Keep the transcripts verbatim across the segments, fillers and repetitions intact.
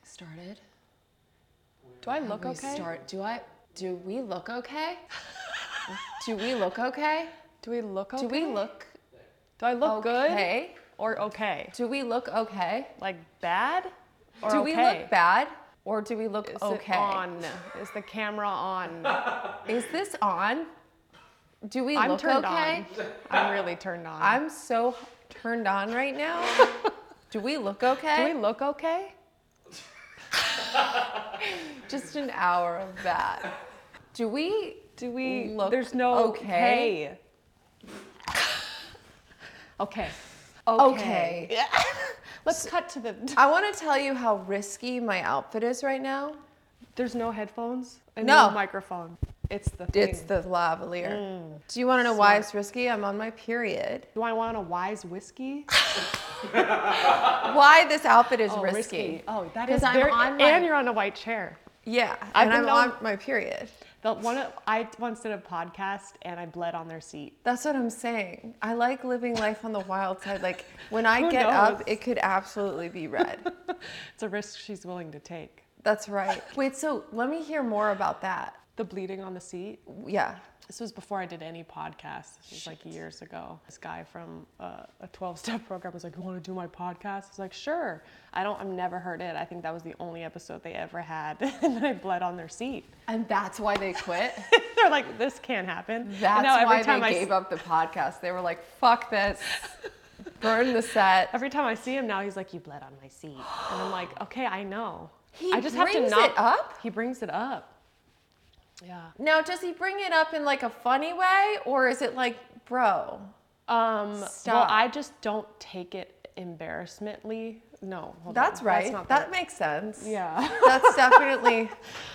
started? Do I look Have we okay? Start. Do I? Do we look okay? Do we look okay? Do we look okay? Do we look Do I look good okay? or okay? Do we look okay? Like bad or Do okay? we look bad or do we look Is okay? it on? Is the camera on? Is this on? Do we I'm look turned okay? on. I'm really turned on. I'm so turned on right now. Do we look okay? Do we look okay? Just an hour of that. Do we Do we look There's no okay? Okay. Okay. Yeah. Let's cut to the. I want to tell you how risky my outfit is right now. There's no headphones and No. no microphone. It's the thing. It's the lavalier. Mm. Do you want to know why Smart. it's risky? I'm on my period. Do I want a wise whiskey? Why this outfit is Oh, risky? Oh, that 'Cause is I'm very. on my- And you're on a white chair. Yeah, I've and been I'm known- on my period. The one of- I once did a podcast and I bled on their seat. That's what I'm saying. I like living life on the wild side. Like when I Who get knows? up, it could absolutely be red. It's a risk she's willing to take. That's right. Wait, so let me hear more about that. The bleeding on the seat. Yeah. This was before I did any podcasts. This was like years ago. This guy from uh, a twelve-step program was like, "You want to do my podcast?" I was like, "Sure." I don't. I've never heard it. I think that was the only episode they ever had, and then I bled on their seat. And that's why they quit? They're like, "This can't happen." That's And now every why time they I gave s- up the podcast. They were like, fuck this. Burn the set. Every time I see him now, he's like, "You bled on my seat," and I'm like, "Okay, I know." He I just have to brings not. it up? He brings it up. Yeah. Now, does he bring it up in like a funny way or is it like, bro? Um, Stop. Well, I just don't take it embarrassmently. No, hold That's on. right. not that the- makes sense. Yeah. That's definitely.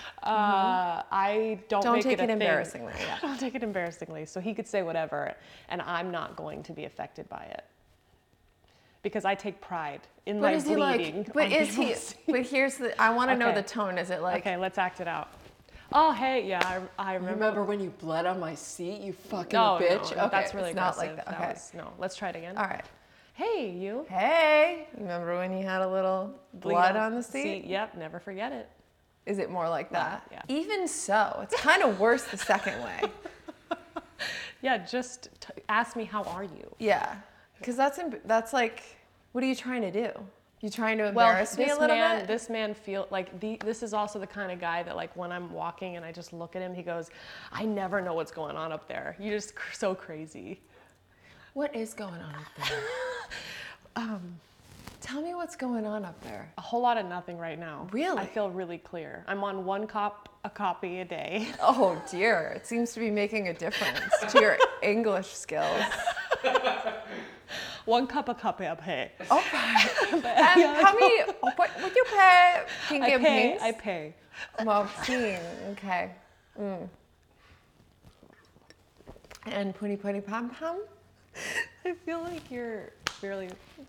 Uh, I don't, Don't make take it, a it thing. embarrassingly, yeah. Don't take it embarrassingly. So he could say whatever, and I'm not going to be affected by it because I take pride in But my is he bleeding. like? But on is he? people's- But here's the. I want to know Okay. the tone. Is it like? Okay, let's act it out. Oh, hey, yeah, I, I remember. Remember when you bled on my seat, you fucking No, bitch? no, Okay, that's really it's not aggressive. like that. That Okay. was- no, let's try it again. All right. Hey, you. Hey, remember when you had a little Bleed blood on the seat? seat? Yep, never forget it. Is it more like that? Yeah. Even so, it's kind of worse the second way. Yeah, just t- ask me, how are you? Yeah, because that's em- that's like, what are you trying to do? You trying to Well, embarrass me this a little man, bit? this man feel like the, this is also the kind of guy that like when I'm walking and I just look at him, he goes, "I never know what's going on up there. You're just cr- so crazy." What is going on up there? Um, Tell me what's going on up there. a whole lot of nothing right now. Really? I feel really clear. I'm on one cop a copy a day. Oh dear, it seems to be making a difference to your English skills. One cup a copy a pay. All right. And how many? What would you pay? Pink I and pay. pinks? I pay. Well, pink. Okay. Mm. And putty putty pom pom. I feel like you're really.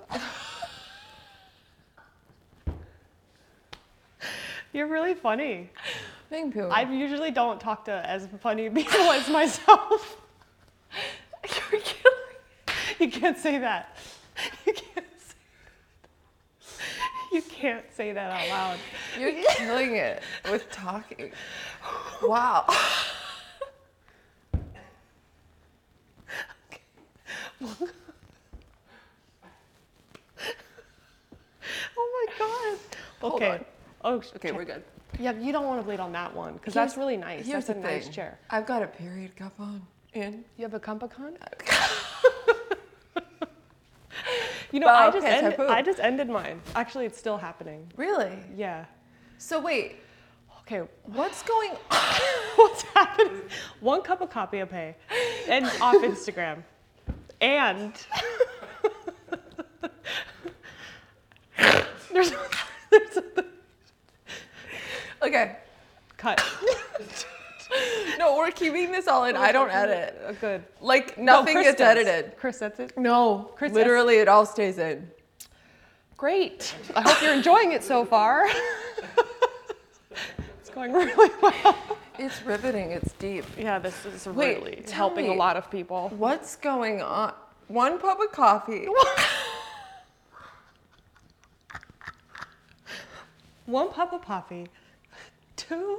You're really funny. Thank you. I usually don't talk to as funny people as myself. You're killing. You can't say that. You can't say that. You can't say that out loud. You're killing it with talking. Wow. Oh my god. Hold Okay. on. Oh, sh- Okay, we're good. Yeah, you don't want to bleed on that one because Here's- that's really nice. Here's That's a the nice thing. chair. I've got a period cup on. In. You have a Compacon? You know, I Wow, just pants ended, are poop. I just ended mine. Actually, it's still happening. Really? Yeah. So wait, Okay. what's going on? What's happening? One cup of copy of pay, and off Instagram, and there's there's a Okay. cut. No, we're keeping this all in. I don't edit. Uh, Good. Like No, nothing Chris gets does. edited. Chris, that's it. No, Chris, literally it all stays in. Great. I hope you're enjoying it so far. It's going really well. It's riveting. It's deep. Yeah, this is Wait, really tell helping me. a lot of people. What's going on? One cup of coffee. One Papa Poppy. Two.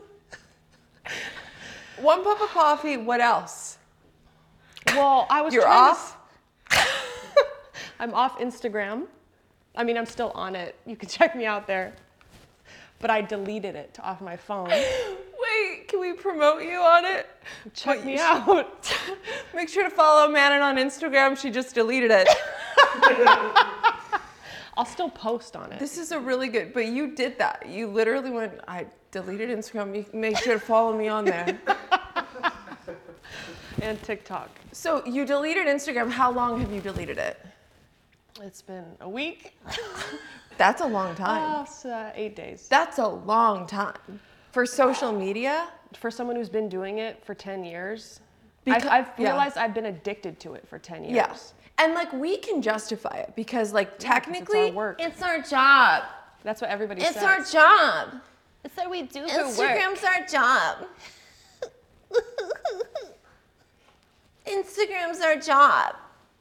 One Papa Poppy, what else? Well, I was You're trying off? To... I'm off Instagram. I mean, I'm still on it. You can check me out there. But I deleted it off my phone. Wait, can we promote you on it? Check What, me you out. should- Make sure to follow Manon on Instagram. She just deleted it. I'll still post on it. This is a really good, but you did that. You literally went, I deleted Instagram. You- Make sure to follow me on there. And TikTok. So you deleted Instagram. How long have you deleted it? It's been a week. That's a long time. Oh, it's, uh, eight days. That's a long time. For social media? For someone who's been doing it for ten years, Because- I've, I've yeah. realized I've been addicted to it for ten years. Yes. And like we can justify it because like technically our work. it's our job. That's what everybody It's says. our job. It's what we do for work. Instagram's our job. Instagram's our job.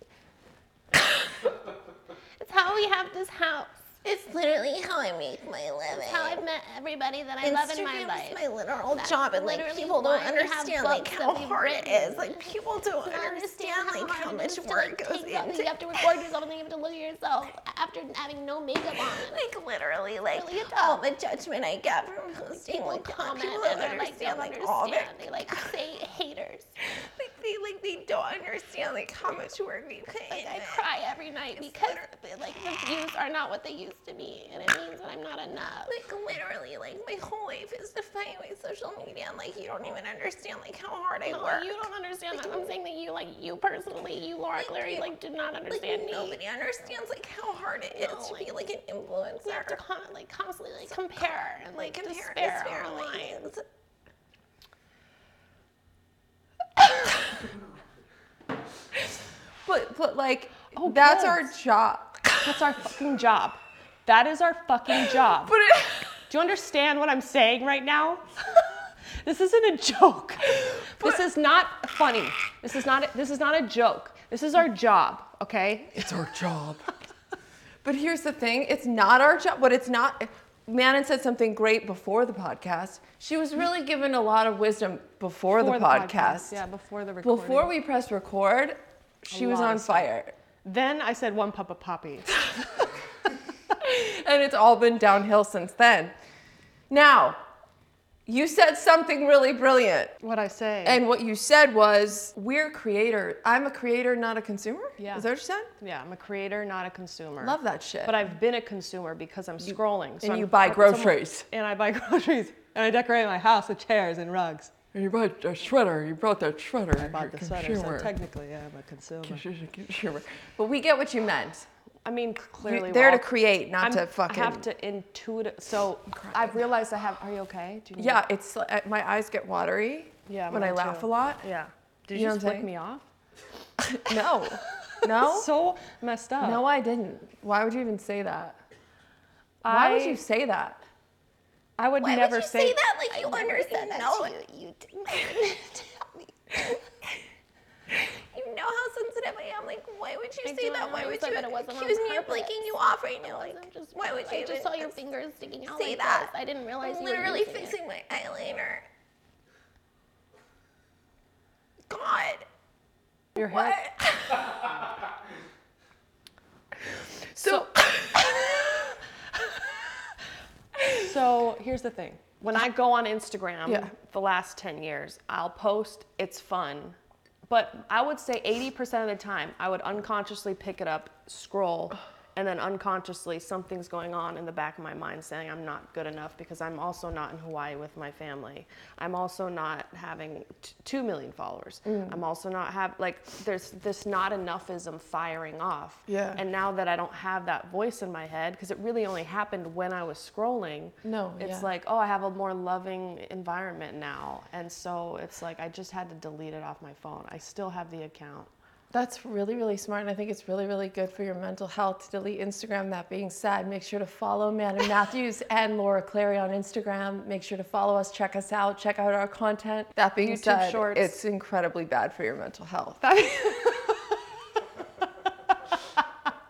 It's how we have this house. It's literally how I make my living. It's how I've met everybody that I love in my life. Instagram's my literal That's job, and like literally people don't why we have understand like books how that we've hard it written. is. Like people don't You don't understand like how hard it much is to, work like, goes take something, into. You have to record yourself and then you have to look at yourself after having no makeup on. Like literally, like Really, it all does. the judgment I get from posting, People like comment people and don't they're like, they understand don't like all that. understand. They like say haters. Like they like they don't understand like how much work we put Like in I it. cry every night because like the views are not what they used to be, and it means that I'm not enough. Like literally, like my whole life is defined by social media, and like you don't even understand like how hard I No, work. you don't understand that. I'm saying that you, like you personally, you Laura Clary, like did not understand like, me. nobody understands like how hard it is No, to like, be like an You have influencer. to con- like constantly like compare and Like like compare, despair, despair, online. like, But but like Oh, that's kids. our job. That's our fucking job. That is our fucking job. But it, Do you understand what I'm saying right now? This isn't a joke. This is not funny. This is not. A, this is not a joke. This is our job. Okay. it's our job. But here's the thing: it's not our job. But it's not. Manon said something great before the podcast. She was really given a lot of wisdom before, Before the, podcast. Yeah, before the recording. Before we pressed record, she was lot on of stuff. fire. Then I said one Papa Poppy. And it's all been downhill since then. Now, you said something really brilliant. What'd I say? And what you said was, we're creator. I'm a creator, not a consumer? Yeah. Is that what you said? yeah, I'm a creator, not a consumer. Love that shit. But I've been a consumer because I'm scrolling. So and I'm- you buy I'm someone- groceries. and I buy groceries. And I decorate my house with chairs and rugs. And you bought a shredder. You brought that shredder. I bought the sweater, so technically yeah, I'm a consumer. But we get what you meant. I mean, clearly You're there we're to all- create, not I'm- to fucking. I have to intuitive. So I've realized I have. Are you okay? Do you need- Yeah, it's uh, my eyes get watery. Yeah. When I mine laugh too. a lot. Yeah. Did You you, know just what I'm flick saying? me off? No. No. So messed up. No, I didn't. Why would you even say that? Why would I- you say that? I would Why never would you say, say that like you never understand? did that No. to you. You didn't tell me. You know how sensitive I am. Like, why would you I say do, that? and Why I would said you that it wasn't on accuse me of purpose. blinking you off right now? I'm Like, just, why would you I just even saw your fingers sticking out say like that? this. I didn't realize I'm you were literally using it. fixing my eyeliner. God. your hair. What? so, So here's the thing. When I go on Instagram, Yeah. the last ten years, I'll post, it's fun. But I would say eighty percent of the time, I would unconsciously pick it up, scroll, and then unconsciously something's going on in the back of my mind saying I'm not good enough because I'm also not in Hawaii with my family. I'm also not having t- two million followers. Mm. I'm also not have like there's this not enoughism firing off. Yeah. And now that I don't have that voice in my head, because it really only happened when I was scrolling. No, It's yeah. like, oh, I have a more loving environment now. And so it's like I just had to delete it off my phone. I still have the account. that's really, really smart. And I think it's really, really good for your mental health to delete Instagram. That being said, make sure to follow Manon Matthews and Laura Clary on Instagram. Make sure to follow us, check us out, check out our content. That being YouTube said, Shorts. it's incredibly bad for your mental health.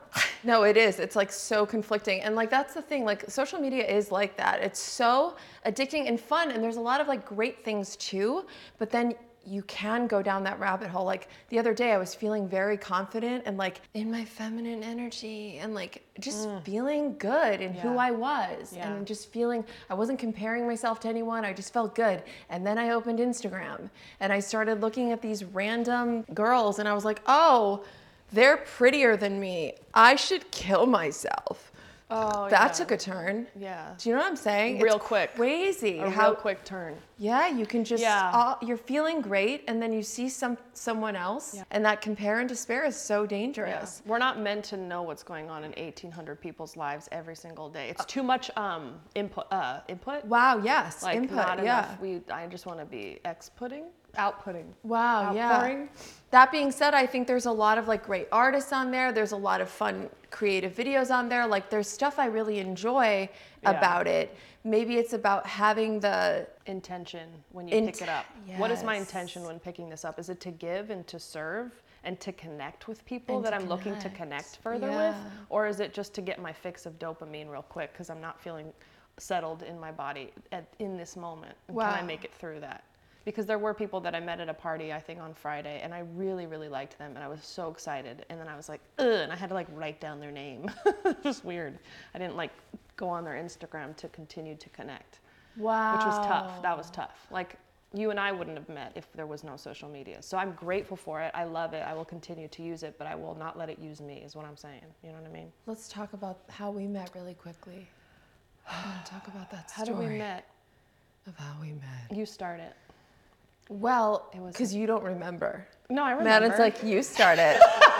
No, it is. It's like so conflicting. And like that's the thing, like social media is like that. It's so addicting and fun and there's a lot of like great things too, but then you can go down that rabbit hole. Like the other day I was feeling very confident and like in my feminine energy and like just mm. feeling good in yeah. who I was yeah. and just feeling, I wasn't comparing myself to anyone. I just felt good. And then I opened Instagram and I started looking at these random girls and I was like, oh, they're prettier than me. I should kill myself. Oh, that yeah. took a turn. Yeah. Do you know what I'm saying? Real it's quick. Crazy. A how real quick turn. Yeah, you can just, yeah. uh, you're feeling great and then you see some someone else yeah. and that compare and despair is so dangerous. Yeah. We're not meant to know what's going on in eighteen hundred people's lives every single day. It's too much um, input. Uh, input. Wow, yes, like input, not yeah. enough. We, I just want to be outputting. Outputting. Wow, Outpouring. yeah. That being said, I think there's a lot of like great artists on there. There's a lot of fun creative videos on there. Like there's stuff I really enjoy yeah. about it. Maybe it's about having the intention when you int- pick it up. Yes. What is my intention when picking this up? Is it to give and to serve and to connect with people and that I'm connect. looking to connect further yeah. with? Or is it just to get my fix of dopamine real quick because I'm not feeling settled in my body at, in this moment? And wow. can I make it through that? Because there were people that I met at a party, I think on Friday, and I really, really liked them, and I was so excited. And then I was like, ugh, and I had to like write down their name. Just weird. I didn't like go on their Instagram to continue to connect. Wow. Which was tough. That was tough. Like you and I wouldn't have met if there was no social media. So I'm grateful for it. I love it. I will continue to use it, but I will not let it use me, is what I'm saying. You know what I mean? Let's talk about how we met really quickly. I want to talk about that story. How did we met? Of how we met. You start it. Well, because you don't remember. No, I remember. Man, it's like you started.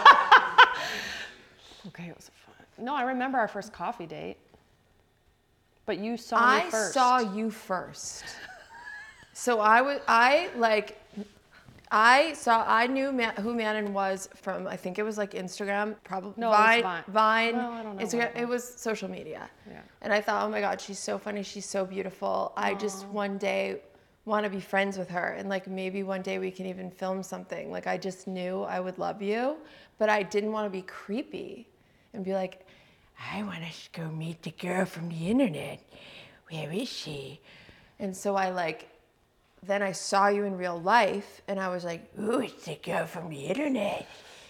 Okay, it was fun. No, I remember our first coffee date. But you saw I me first. I saw you first. So I was, I like, I saw, I knew Man, who Manon was from, I think it was like Instagram, probably no, Vine, it was Vine. Vine. Well, I don't know. Instagram, it was social media. Yeah. And I thought, oh my God, she's so funny. She's so beautiful. Aww. I just one day want to be friends with her. And like, maybe one day we can even film something. Like, I just knew I would love you, but I didn't want to be creepy and be like, I want to go meet the girl from the internet. Where is she? And so I like, then I saw you in real life and I was like, ooh, it's the girl from the internet.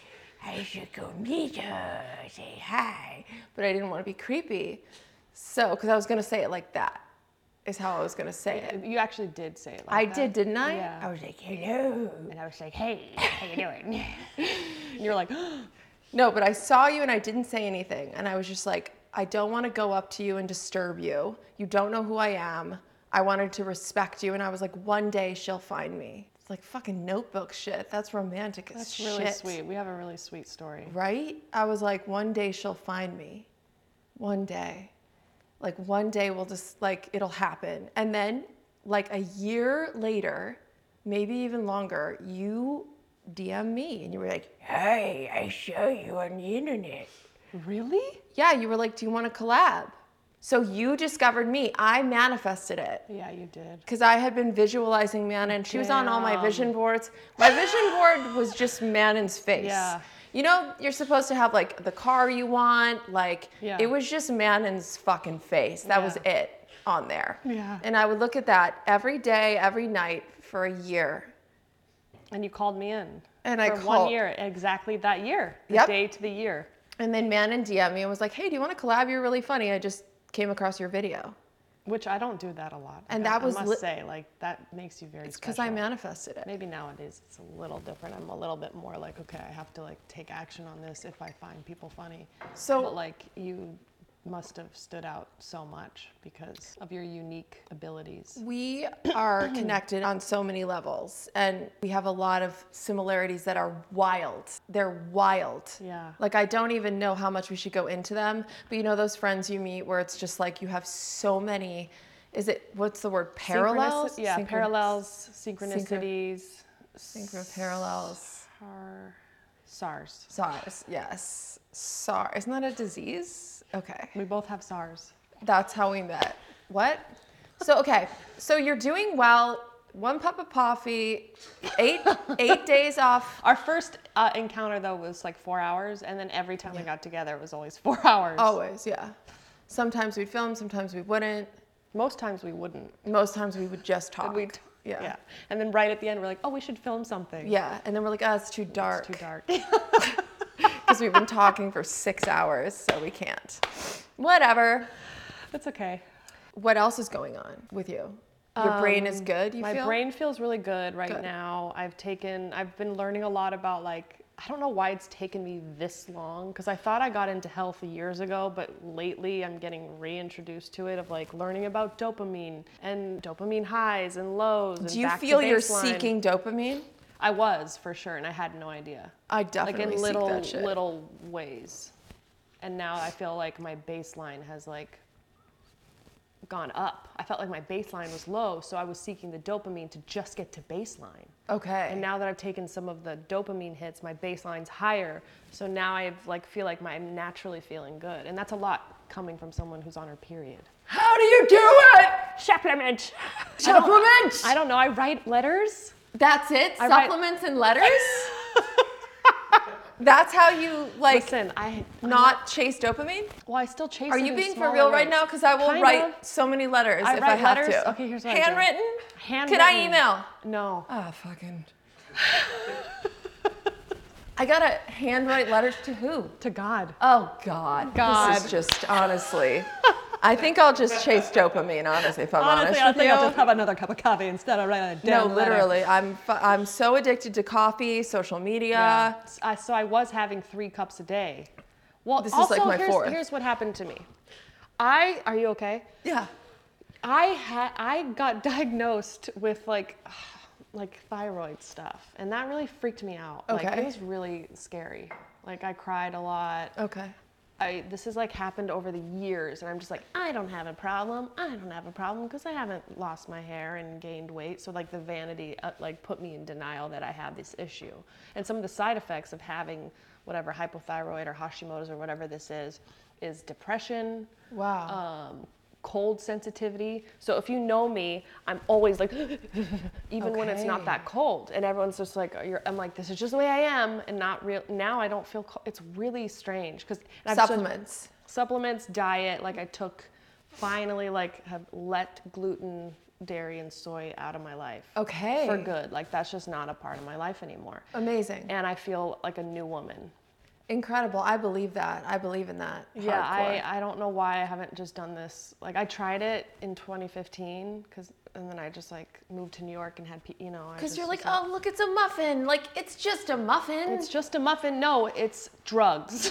I should go meet her, say hi. But I didn't want to be creepy. So, because I was going to say it like that, is how I was going to say it. You actually did say it like I that. did, didn't I? Yeah. I was like, hello. And I was like, hey, how you doing? And you're like, no, but I saw you and I didn't say anything. And I was just like, I don't want to go up to you and disturb you. You don't know who I am. I wanted to respect you. And I was like, one day she'll find me. It's like fucking Notebook shit. That's romantic as That's shit. really sweet. We have a really sweet story. Right? I was like, one day she'll find me. One day. Like one day we'll just like, it'll happen. And then like a year later, maybe even longer, you D M me and you were like, hey, I saw you on the internet. Really? Yeah, you were like, do you want to collab? So you discovered me. I manifested it. Yeah, you did. Because I had been visualizing Manon. She was on all my vision boards. My vision board was just Manon's face. Yeah. You know, you're supposed to have like the car you want. Like, yeah. It was just Manon's fucking face. That yeah. was it on there. Yeah. And I would look at that every day, every night for a year. And you called me in. And for I called. one year, exactly that year. The Yep. day to the year. And then Manon D M'd me and was like, hey, do you want to collab? You're really funny. I just came across your video. Which I don't do that a lot. And I, that was I must li- say, like, that makes you very It's special. because I manifested it. Maybe nowadays it's a little different. I'm a little bit more like, okay, I have to like take action on this if I find people funny. So, but like you must have stood out so much because of your unique abilities. we are connected on so many levels and we have a lot of similarities that are wild. They're wild. Yeah. Like I don't even know how much we should go into them, but you know those friends you meet where it's just like you have so many, is it, what's the word, parallels? Synchronis- yeah, Synchron- parallels, synchronicities. Synchro parallels. Sar- SARS. SARS, yes. SARS, isn't that a disease? Okay. We both have SARS. That's how we met. What? So, okay. So you're doing well one cup of coffee, eight eight days off. Our first uh, encounter though was like four hours, and then every time we got together, it was always four hours. Always, yeah. Sometimes we'd film, sometimes we wouldn't. Most times we wouldn't. Most times we would just talk. We'd, yeah. yeah. And then right at the end, we're like, oh, we should film something. Yeah, and then we're like, oh, it's too dark. It's too dark. Because we've been talking for six hours, so we can't. Whatever. It's okay. What else is going on with you? Your brain is good, you My feel? brain feels really good right Good. now. I've taken, I've been learning a lot about like, I don't know why it's taken me this long, because I thought I got into health years ago, but lately I'm getting reintroduced to it, of like learning about dopamine and dopamine highs and lows. And Do you back to feel you're baseline. seeking dopamine? I was, for sure, and I had no idea. I Like definitely in seek little, that shit. little ways. And now I feel like my baseline has like gone up. I felt like my baseline was low, so I was seeking the dopamine to just get to baseline. Okay. And now that I've taken some of the dopamine hits, my baseline's higher. So now I like feel like my, I'm naturally feeling good. And that's a lot coming from someone who's on her period. How do you do it? Supplement. Supplement. I don't know. I write letters. That's it? I write- Supplements and letters? That's how you like Listen, I not chase dopamine? well, I still chase. Are it you in being for smaller real right ways. now? Because I will Kind write of. so many letters I if write I have letters? to. Okay, here's what I do. Handwritten? Handwritten. Can I email? No. Ah, fucking. I gotta handwrite letters to who? To God. Oh God. God. This is just honestly. I think I'll just chase dopamine, honestly, if I'm Honestly, honest I with think you. I'll just have another cup of coffee instead of writing a No, damn letter. literally, I'm fu- I'm so addicted to coffee, social media. Yeah. I, so I was having three cups a day. Well, This is also, like my here's, fourth. here's what happened to me. I, are you okay? Yeah. I had, I got diagnosed with like, like thyroid stuff, and that really freaked me out. Like Okay. it was really scary. Like I cried a lot. Okay. I, this has like happened over the years, and I'm just like, I don't have a problem. I don't have a problem because I haven't lost my hair and gained weight. So like the vanity uh, like put me in denial that I have this issue. And some of the side effects of having whatever hypothyroid or Hashimoto's or whatever this is, is depression, Wow. um, cold sensitivity. So if you know me, I'm always like, even when it's not Okay. that cold, and everyone's just like, You're, I'm like, this is just the way I am, and not real. Now I don't feel. Co- it's really strange because Supplements. supplements, diet. Like I took, finally, like have let gluten, dairy, and soy out of my life. Okay. For good. Like that's just not a part of my life anymore. Amazing. And I feel like a new woman. Incredible. I believe that. I believe in that. Yeah, Hardcore. I, I don't know why I haven't just done this. Like I tried it in twenty fifteen, because and then I just like moved to New York and had, pe- you know. I Because just you're like, was oh, look, it's a muffin. Like, it's just a muffin. it's just a muffin. No, it's drugs.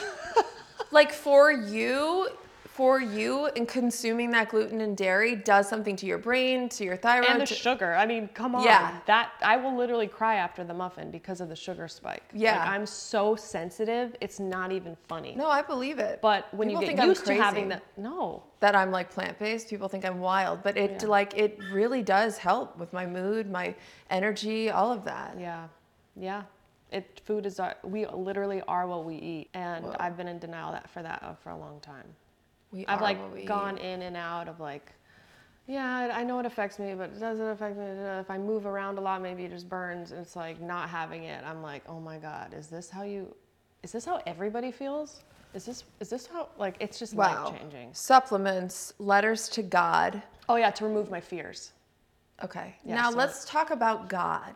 like for you, for you, and consuming that gluten and dairy does something to your brain, to your thyroid. And the to- sugar. I mean, come on. Yeah. That I will literally cry after the muffin because of the sugar spike. Yeah. Like, I'm so sensitive. It's not even funny. no, I believe it. But when People you think get I'm used to having crazy. that, no. that I'm like plant-based, people think I'm wild, but it Yeah. like it really does help with my mood, my energy, all of that. Yeah, yeah. It food is our, we literally are what we eat, and Whoa. I've been in denial that for that uh, for a long time. We I've are like what we gone eat. in and out of like, yeah, I know it affects me, but does it affect me? If I move around a lot, maybe it just burns. And it's like not having it. I'm like, oh my God, is this how you, is this how everybody feels? Is this, is this how, like, it's just Wow. life changing. Supplements, letters to God. Oh yeah, to remove my fears. Okay. Yeah, now so- let's talk about God.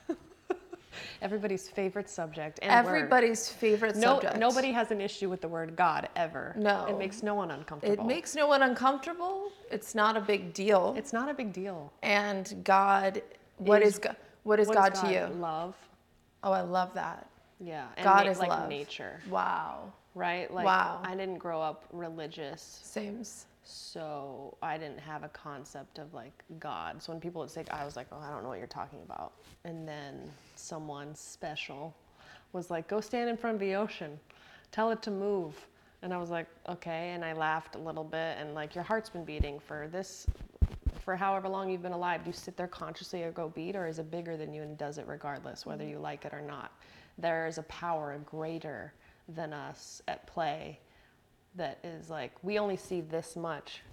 Everybody's favorite subject and word. Everybody's favorite No, subject. nobody has an issue with the word God ever. No. It makes no one uncomfortable. It makes no one uncomfortable. It's not a big deal. It's not a big deal. and God, what Is- is, God? What is What God is to you? Love. Oh, I love that. Yeah. And God na- is like love. nature, Wow. right? Like Wow. I didn't grow up religious, Sames. so I didn't have a concept of like God. So when people would say, I was like, oh, I don't know what you're talking about. And then someone special was like, go stand in front of the ocean, tell it to move. And I was like, okay. And I laughed a little bit, and like, your heart's been beating for this, for however long you've been alive. Do you sit there consciously or go beat, or is it bigger than you and does it regardless, whether you like it or not? There is a power greater than us at play that is like, we only see this much,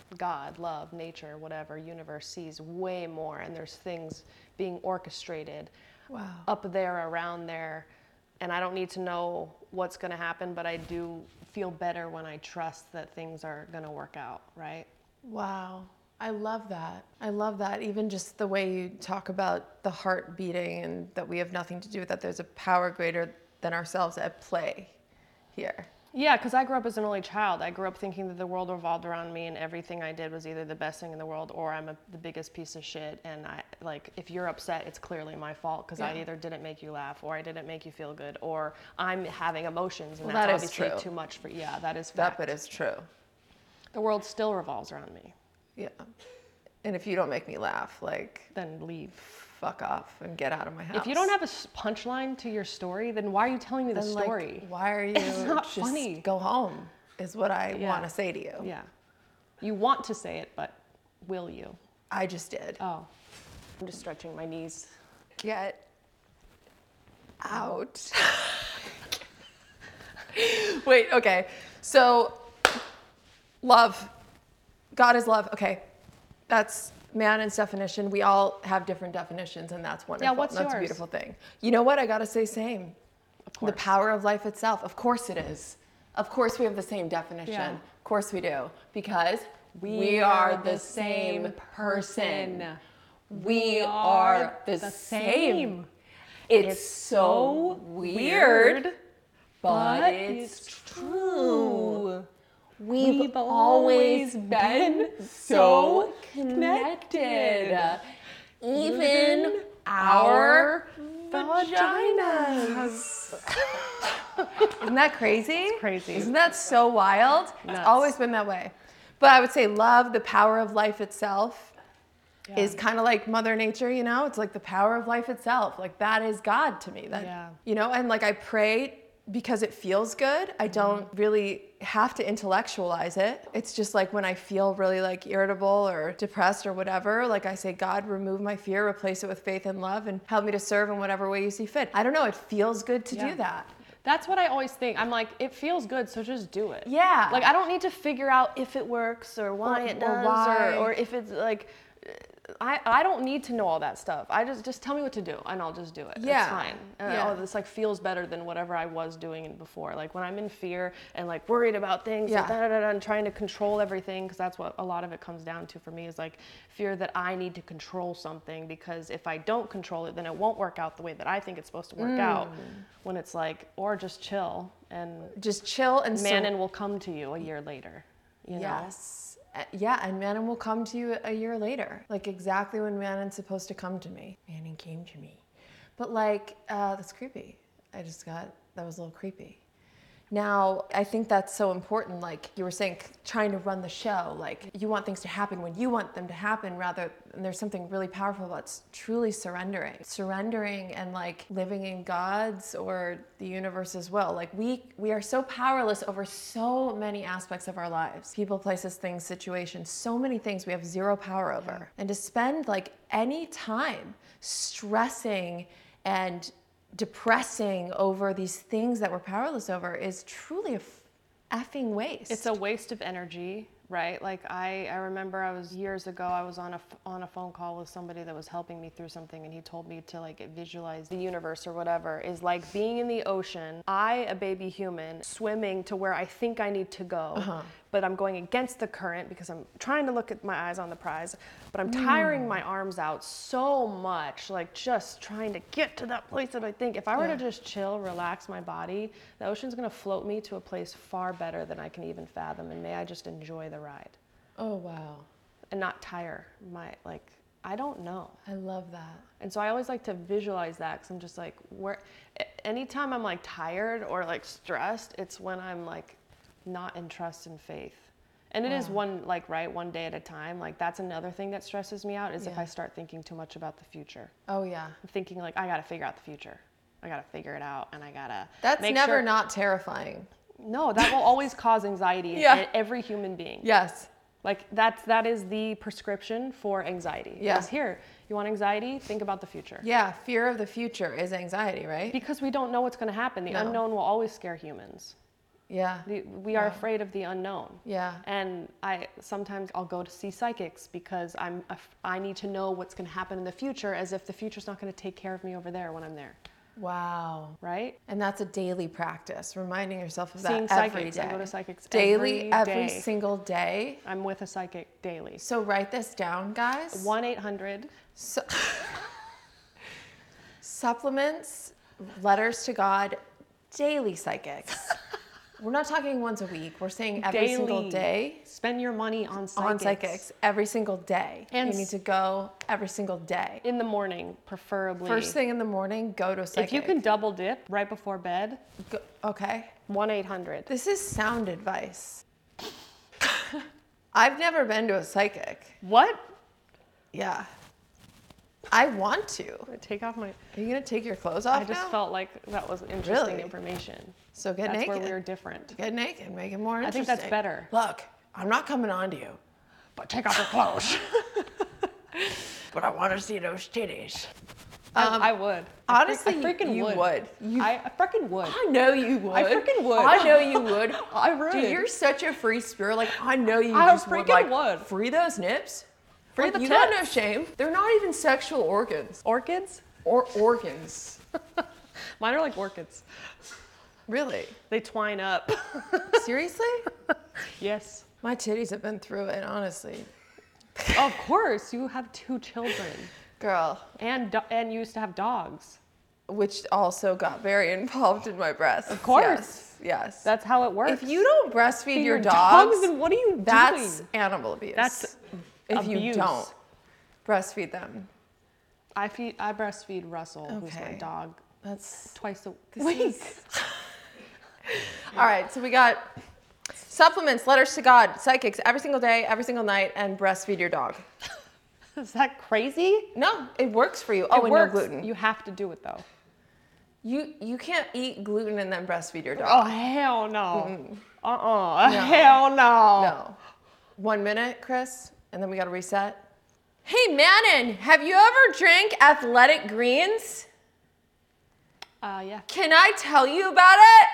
God, love, nature, whatever, universe sees way more, and there's things being orchestrated Wow. up there, around there, and I don't need to know what's going to happen, but I do feel better when I trust that things are going to work out, right? Wow. I love that. I love that. Even just the way you talk about the heart beating and that we have nothing to do with that. There's a power greater than ourselves at play here. Yeah, because I grew up as an only child. I grew up thinking that the world revolved around me and everything I did was either the best thing in the world or I'm a, the biggest piece of shit. And I like, if you're upset, it's clearly my fault because I Yeah. either didn't make you laugh or I didn't make you feel good or I'm having emotions and Well, that's that is obviously true. too much for, yeah, that is That fact. bit is true. The world still revolves around me. Yeah. And if you don't make me laugh, like, Then leave. fuck off and get out of my house. If you don't have a s- punchline to your story, then why are you telling me the then, like, story? why are you It's not just funny. go home is what I Yeah. want to say to you. Yeah. You want to say it, but will you? I just did. Oh. I'm just stretching my knees. Get out. Wait, okay. So, love. God is love. Okay. That's Mannon's definition. We all have different definitions, and that's wonderful. what's that's a yours? beautiful thing. You know what? I got to say, same. Of course. The power of life itself. Of course it is. Of course we have the same definition. Yeah. Of course we do. Because we, We are are the the same same person. person. We are are the, the same. same. It's, It's so so weird, weird, but, but it's it's true. We've, We've always always been been so so connected. connected. Even our vaginas. Isn't that crazy? It's crazy. Isn't that so wild? It's Nuts. always been that way. But I would say love, the power of life itself, Yeah. is kind of like Mother Nature, you know? It's like the power of life itself. Like that is God to me. That, Yeah. You know, and like I pray because it feels good. I don't really have to intellectualize it. It's just like when I feel really like irritable or depressed or whatever, like I say, God, remove my fear, replace it with faith and love, and help me to serve in whatever way you see fit. I don't know. It feels good to Yeah. do that. That's what I always think. I'm like, it feels good, so just do it. Yeah. Like I don't need to figure out if it works or why Or- it or does why. or, or if it's like I, I don't need to know all that stuff. I just just tell me what to do and I'll just do it. Yeah. It's fine. And Yeah. oh, this like feels better than whatever I was doing before. Like when I'm in fear and like worried about things Yeah. and, da, da, da, da, and trying to control everything, because that's what a lot of it comes down to for me is like fear that I need to control something, because if I don't control it, then it won't work out the way that I think it's supposed to work Mm. out. When it's like, or just chill and Just chill and sur- Manon will come to you a year later. You know? Yes. Uh, Yeah, and Manon will come to you a year later. Like exactly when Manon's supposed to come to me. Manon came to me. But like, uh, that's creepy. I just got, that was a little creepy. Now, I think that's so important. Like you were saying, c- trying to run the show. Like you want things to happen when you want them to happen rather, and there's something really powerful about s- truly surrendering. Surrendering and like living in God's or the universe's will. Like we, we are so powerless over so many aspects of our lives. People, places, things, situations, so many things we have zero power over. And to spend like any time stressing and depressing over these things that we're powerless over is truly a f- effing waste. It's a waste of energy, right? Like I, I remember I was years ago, I was on a, f- on a phone call with somebody that was helping me through something, and he told me to like visualize the universe or whatever is like being in the ocean. I, a baby human, swimming to where I think I need to go, Uh-huh. but I'm going against the current because I'm trying to look at my eyes on the prize, but I'm tiring my arms out so much, like just trying to get to that place that I think if I were Yeah. to just chill, relax my body, the ocean's gonna float me to a place far better than I can even fathom, and may I just enjoy the ride Oh, wow. and not tire my, like, I don't know. I love that. And so I always like to visualize that because I'm just like, where, a- anytime I'm like tired or like stressed, it's when I'm like not in trust and faith. And it is Wow. one, like, right, one day at a time. Like, that's another thing that stresses me out is if Yeah. I start thinking too much about the future. Oh, yeah. I'm thinking, like, I gotta figure out the future. I gotta figure it out, and I gotta That's make never sure- not terrifying. No, that will always cause anxiety in Yeah. every human being. Yes. Like, that's, that is the prescription for anxiety. Yeah. Is here, you want anxiety? Think about the future. Yeah, fear of the future is anxiety, right? Because we don't know what's gonna happen. The No. unknown will always scare humans. Yeah. The- We are afraid of the unknown. Yeah. And I sometimes I'll go to see psychics because I'm af- I need to know what's going to happen in the future, as if the future's not going to take care of me over there when I'm there, Wow. right? And that's a daily practice, reminding yourself of Seeing that every psychics. day. I go to psychics daily, every every day. single day. I'm with a psychic daily. So write this down, guys. one eight hundred So, supplements, letters to God, daily psychics. We're not talking once a week. We're saying every daily. single day Spend your money on psychics. on psychics every single day. And you need to go every single day. In the morning, preferably. First thing in the morning, go to a psychic. If you can double dip right before bed, Go, okay. one eight hundred. This is sound advice. I've never been to a psychic. What? Yeah. I want to. Take off my. Are you gonna take your clothes off I just now? felt like that was interesting Really? information. So get That's naked. where we were different. Get naked. Make it more I interesting. think that's better. Look, I'm not coming on to you, But take off your clothes. but I want to see those titties. I, I would. I honestly, freak- I freaking you would. would. You- I, I freaking would. I know you would. I freaking would. I know you would. I would. Dude, you're such a free spirit. Like I know you I just would. freaking Like, would. free those nips. Free Like, the you got no tits. shame. They're not even sexual organs Orchids? or organs. Mine are like orchids. Really? They twine up. Seriously? Yes. My titties have been through it, honestly. Of course, you have two children, Girl, and do- and you used to have dogs. which also got very involved in my breasts. Of course. Yes. yes. That's how it works. If you don't breastfeed Feed your, your dogs, dogs, then what are you that's doing? animal abuse. That's if you abuse. don't breastfeed them. I feed. I breastfeed Russell, who's my Okay. dog, That's twice a this week. is- All right, so we got supplements, letters to God, psychics every single day, every single night, and breastfeed your dog. Is that crazy? No, it works for you. Oh, It and works. no gluten. You have to do it though. You you can't eat gluten and then breastfeed your Oh dog. hell no. Uh-uh. Hell no. No. One minute, Chris, and then we got to reset. Hey, Manon, have you ever drank Athletic Greens? Uh, yeah. Can I tell you about it?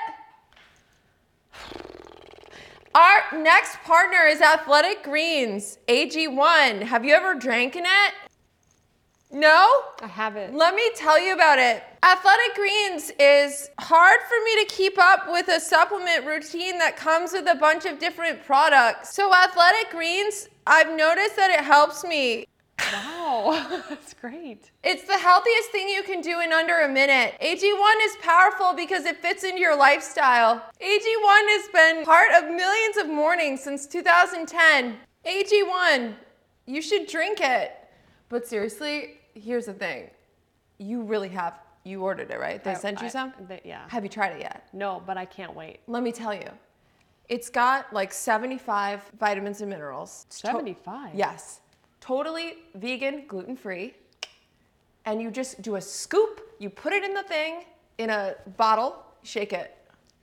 Our next partner is Athletic Greens, A G one. Have you ever drank in it? No? I have it. Let me tell you about it. Athletic Greens is hard for me to keep up with a supplement routine that comes with a bunch of different products. So Athletic Greens, I've noticed that it helps me. Wow. That's great. It's the healthiest thing you can do in under a minute. A G one is powerful because it fits into your lifestyle. A G one has been part of millions of mornings since two thousand ten. A G one, you should drink it. But seriously, here's the thing. You really have, you ordered it, right? They I- sent you I- some? they- yeah. Have you tried it yet? No, but I can't wait. Let me tell you. It's got like seventy-five vitamins and minerals. It's to- seventy-five? Yes. Totally vegan, gluten-free. And you just do a scoop, you put it in the thing, in a bottle, shake it.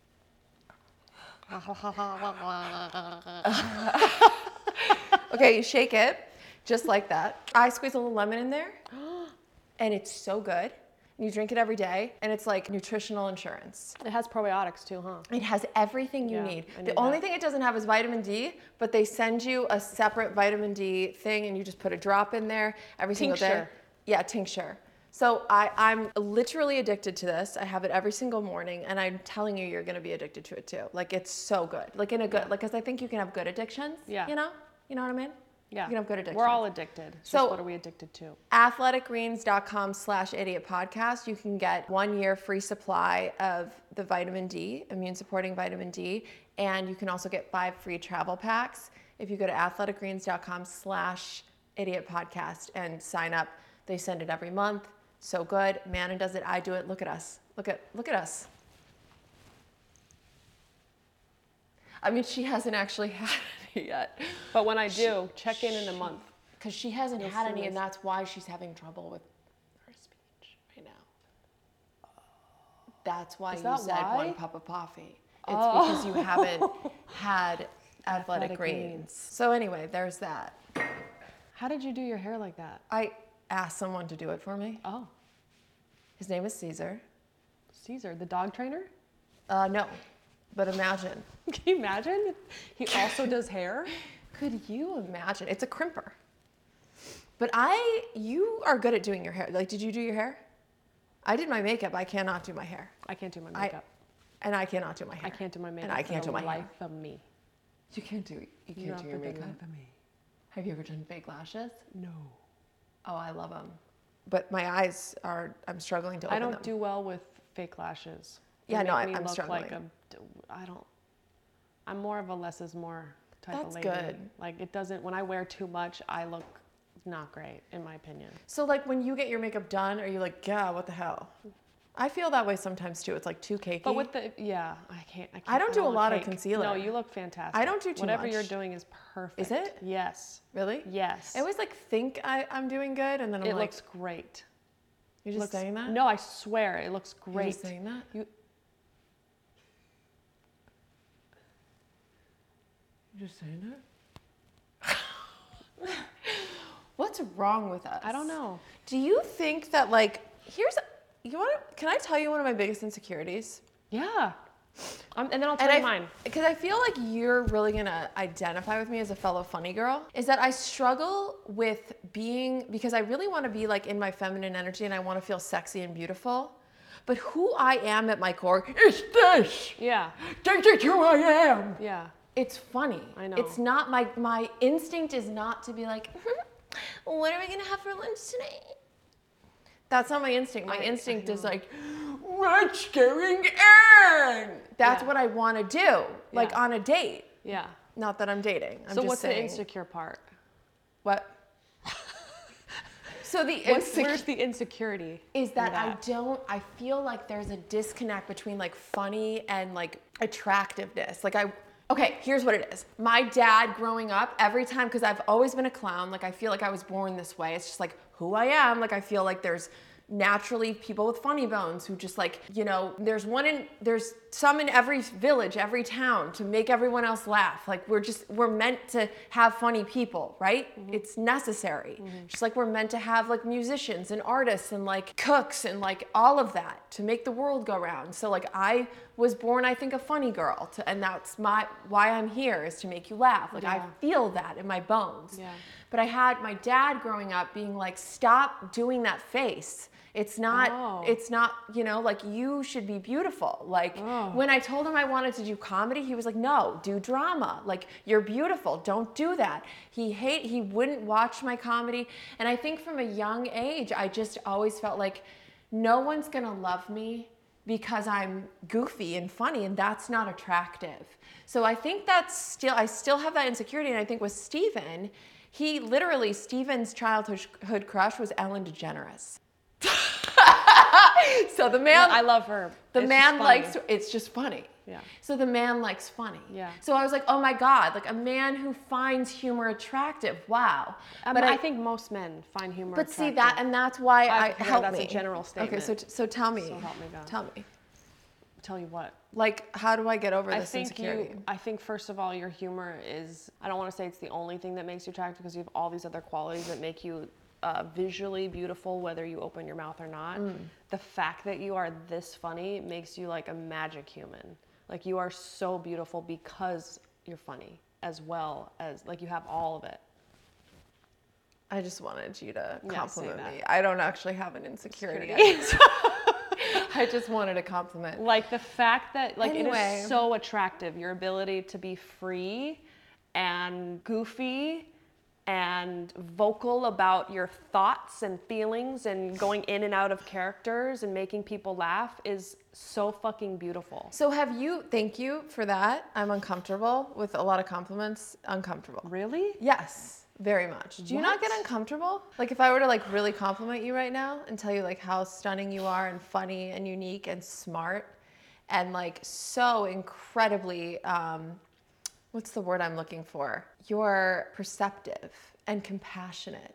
Okay, you shake it, just like that. I squeeze a little lemon in there, and it's so good. You drink it every day, and it's like nutritional insurance. It has probiotics too, huh? It has everything you Yeah, need. I The knew only that. thing it doesn't have is vitamin D, but they send you a separate vitamin D thing, and you just put a drop in there every single day. Tincture. Yeah, tincture. So I, I'm literally addicted to this. I have it every single morning, and I'm telling you, you're gonna be addicted to it too. Like it's so good. Like in a good, like, cause I think you can have good addictions. Yeah. You know, you know what I mean? Yeah. You can have good addictions. We're all addicted. It's So- just what are we addicted to? athleticgreens.com slash idiot podcast. You can get one year free supply of the vitamin D, immune supporting vitamin D. And you can also get five free travel packs if you go to athleticgreens.com slash idiot podcast and sign up. They send it every month. So good. Manon does it. I do it. Look at us. Look at, look at us. I mean, she hasn't actually had any yet. But when I do, check in in a month. Because she hasn't You'll had see any, and this. that's why she's having trouble with her speech right now. That's why Is you that said why? one cup of coffee. It's Oh. because you haven't had athletic Athletic greens. greens. So anyway, there's that. How did you do your hair like that? I asked someone to do it for me. Oh, His name is Caesar. Caesar, the dog trainer? Uh, no, But imagine. Can you imagine? He also does hair. Could you imagine? It's a crimper. But I, you are good at doing your hair. Like, did you do your hair? I did my makeup. I cannot do my hair. I can't do my I- makeup. And I cannot do my hair. I can't do my makeup. And I can't for do the my hair. life of me. You can't do you can't Not do your for the makeup. life of me. Have you ever done fake lashes? No. Oh, I love them. But my eyes are, I'm struggling to open I don't them. do well with fake lashes. They Yeah, no, make I- me I'm look struggling. Like a, I don't. I'm more of a less is more type That's of lady. good. Like it doesn't. When I wear too much, I look not great, in my opinion. So like when you get your makeup done, are you like, yeah, what the hell? I feel that way sometimes too. It's like too cakey. But with the yeah, I can't. I, can't, I don't do a look lot of cake. concealer. No, you look fantastic. I don't do too Whatever much. you're doing is perfect. Is it? Yes. Really? Yes. I always like think I, I'm doing good, and then I'm it like, looks great. you're just Looks- saying that? No, I swear it looks great. You're just saying that? You, You're just saying that? What's wrong with us? I don't know. Do you think that like, here's, you want to, can I tell you one of my biggest insecurities? Yeah. Um, and then I'll tell And you I, mine. because I feel like you're really gonna identify with me as a fellow funny girl, is that I struggle with being, because I really want to be like in my feminine energy and I want to feel sexy and beautiful, but who I am at my core is this. Yeah. This is who I am. Yeah. It's funny. I know. It's not my, my instinct is not to be like, what are we gonna have for lunch tonight? That's not my instinct. My I- I instinct is know. like, what's going on? That's Yeah. what I want to do, like Yeah. on a date. Yeah. Not that I'm dating. I'm So just what's saying. the insecure part? What? So the What's, insecure where's the insecurity? is in that I don't, I feel like there's a disconnect between like funny and like attractiveness. Like I, okay, here's what it is. My dad growing up, every time, because I've always been a clown, like I feel like I was born this way. It's just like who I am. Like I feel like there's naturally people with funny bones who just like, you know, there's one in, there's some in every village, every town to make everyone else laugh. Like we're just, we're meant to have funny people, right? Mm-hmm. It's necessary. Mm-hmm. Just like we're meant to have like musicians and artists and like cooks and like all of that to make the world go round. So like I was born, I think, a funny girl to, and that's my, why I'm here is to make you laugh. Like Yeah. I feel that in my bones. Yeah. But I had my dad growing up being like, stop doing that face. It's not, Oh. it's not, you know, like you should be beautiful. Like Oh. when I told him I wanted to do comedy, he was like, no, do drama. Like you're beautiful. Don't do that. He hate, he wouldn't watch my comedy. And I think from a young age, I just always felt like no one's going to love me because I'm goofy and funny, and that's not attractive. So I think that's still, I still have that insecurity. And I think with Steven, he literally, Steven's childhood crush was Ellen DeGeneres. So the man, I love her. the It's man just funny. likes, it's just funny. Yeah. So the man likes funny. Yeah. So I was like, oh my God, like a man who finds humor attractive. Wow. Um, but I, I, think most men find humor but see attractive. that, and that's why I, I've heard help that's me. a general statement. Okay, so so tell me. So help me God. Tell me. Tell you what. Like, how do I get over I this think insecurity? you. I think first of all, your humor is. I don't want to say it's the only thing that makes you attractive because you have all these other qualities that make you uh, visually beautiful, whether you open your mouth or not. Mm. The fact that you are this funny makes you like a magic human. Like you are so beautiful because you're funny, as well as like you have all of it. I just wanted you to Yeah, compliment say that. me. I don't actually have an insecurity. Insecurity. I just wanted a compliment. Like the fact that like it Anyway. is so attractive, your ability to be free and goofy and vocal about your thoughts and feelings and going in and out of characters and making people laugh is so fucking beautiful. So have you, thank you for that. I'm uncomfortable with a lot of compliments. Uncomfortable. Really? Yes, very much. Do you not What? get uncomfortable? Like if I were to like really compliment you right now and tell you like how stunning you are and funny and unique and smart and like so incredibly, um, what's the word I'm looking for? You're perceptive and compassionate.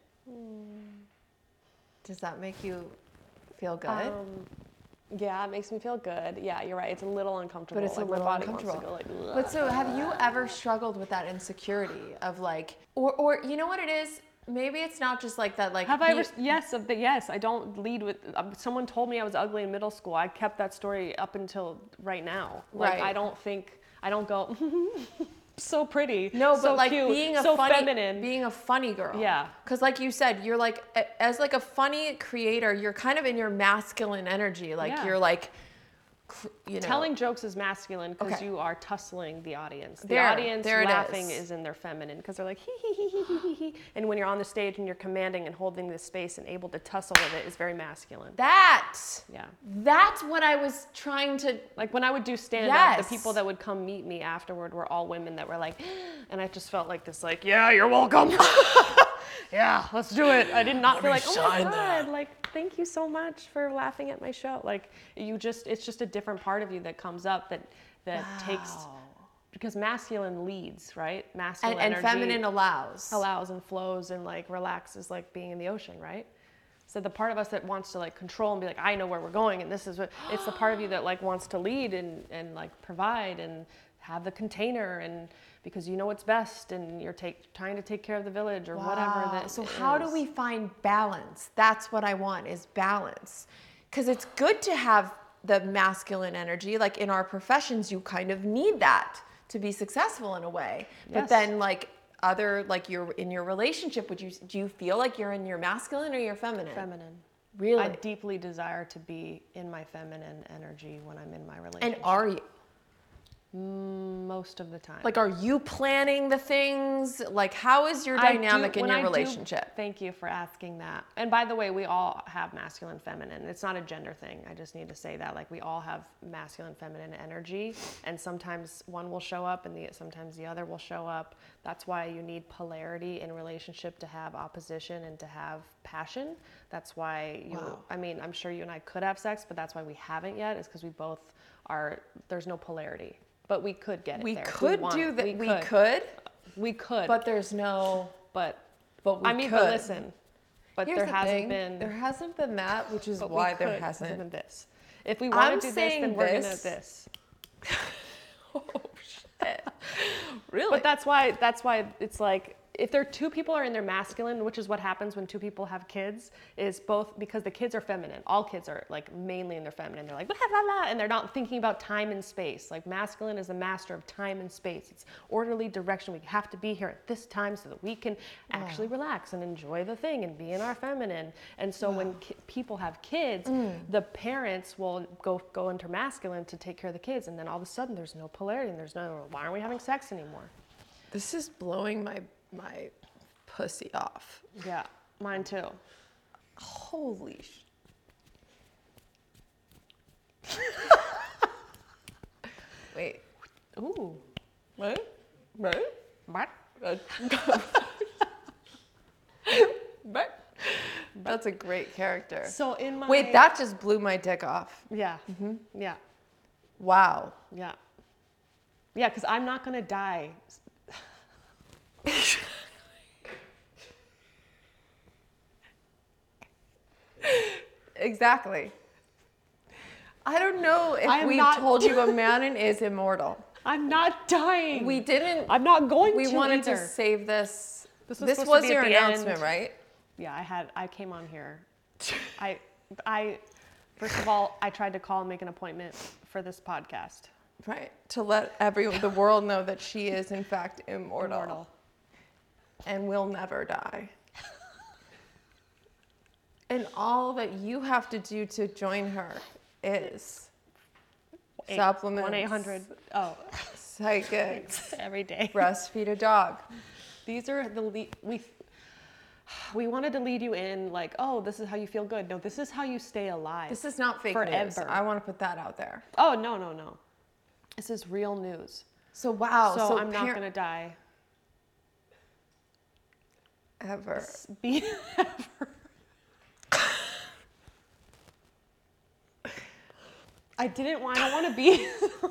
Does that make you feel good? Um, yeah, it makes me feel good. Yeah, you're right. It's a little uncomfortable. But it's a like, little my body uncomfortable. Wants to go like, But so have you ever struggled with that insecurity of like, or, or you know what it is? maybe it's not just like that. Like, Have I be- ever? Yes, of the, yes. I don't lead with. Um, someone told me I was ugly in middle school. I kept that story up until right now. Like Right. I don't think I don't go. So pretty. No, but so like cute, being a so funny, feminine. being a funny girl. Yeah. Because like you said, you're like a- as like a funny creator, you're kind of in your masculine energy. Like Yeah. you're like, cr- you know, Telling jokes is masculine because Okay. you are tussling the audience. The There, audience there it laughing is. is. in their feminine because they're like hee hee hee hee hee hee hee. And when you're on the stage and you're commanding and holding this space and able to tussle with it is very masculine. that. Yeah. That's what I was trying to. Like when I would do stand up, Yes. the people that would come meet me afterward were all women that were like, and I just felt like this, like, yeah, you're welcome. Yeah, let's do it. I did not feel like, oh my God, like, thank you so much for laughing at my show. Like, you just, it's just a different part of you that comes up that, that takes, because masculine leads, right? Masculine And, and energy feminine allows. allows and flows and like relaxes like being in the ocean, right? So the part of us that wants to like control and be like, I know where we're going and this is what, it's the part of you that like wants to lead and, and like provide and have the container and because you know what's best and you're take, trying to take care of the village or whatever Wow. that So how do is. we find balance? That's what I want is balance. Because it's good to have the masculine energy. Like in our professions, you kind of need that to be successful in a way. But Yes. then like other, like you're in your relationship, would you, do you feel like you're in your masculine or your feminine? Feminine. Really? I deeply desire to be in my feminine energy when I'm in my relationship. And are you? Most of the time. Like, are you planning the things? Like, how is your I do- dynamic in when your I do- relationship? thank you for asking that. And by the way, we all have masculine, feminine. It's not a gender thing. I just need to say that. Like we all have masculine, feminine energy, and sometimes one will show up, and the sometimes the other will show up. That's why you need polarity in relationship to have opposition and to have passion. That's why you. Wow. I mean, I'm sure you and I could have sex, but that's why we haven't yet. Is because we both are. There's no polarity. But we could get it We there. if could want do it. that. We, We could. could, We could. but there's no. but But we I mean, could. but listen. But Here's there the hasn't thing, been. There hasn't been that, which is but we why there could hasn't. been this. If we I'm want to do this, saying then we're gonna this. this. Oh shit! Really? But that's why. That's why it's like if there are two people are in their masculine, which is what happens when two people have kids, is both because the kids are feminine. All kids are like mainly in their feminine. They're like blah blah blah, and they're not thinking about time and space. Like masculine is the master of time and space. It's orderly direction. We have to be here at this time so that we can actually relax and enjoy the thing and be in our feminine. And so when ki- people have kids, the parents will go go into masculine to take care of the kids, and then all of a sudden there's no polarity and there's no why aren't we having sex anymore? This is blowing my my pussy off. Yeah, mine too. Holy sh! Wait. Ooh. What? What? What? But that's a great character. So in my Wait, that just blew my dick off. yeah yeah Wow. yeah yeah because I'm not gonna die. Exactly. I don't know if I am we not- told you a man is immortal. I'm not dying. We didn't. I'm not going We to wanted either. to save this. This This was was, supposed to be your at the announcement, end. right? Yeah, I had. I came on here. I I first of all I tried to call and make an appointment for this podcast. Right. To let everyone, the world know that she is in fact immortal, Immortal. and will never die. And all that you have to do to join her is Eight- supplements, one eight hundred Oh, psychics, every day. breastfeed a dog. These are the le- we we wanted to lead you in like, oh, this is how you feel good. No, this is how you stay alive. This is not fake news. Forever. I want to put that out there. Oh no no no, this is real news. So wow. so, So, I'm not par- gonna die ever. be ever. I didn't want. I don't want to be.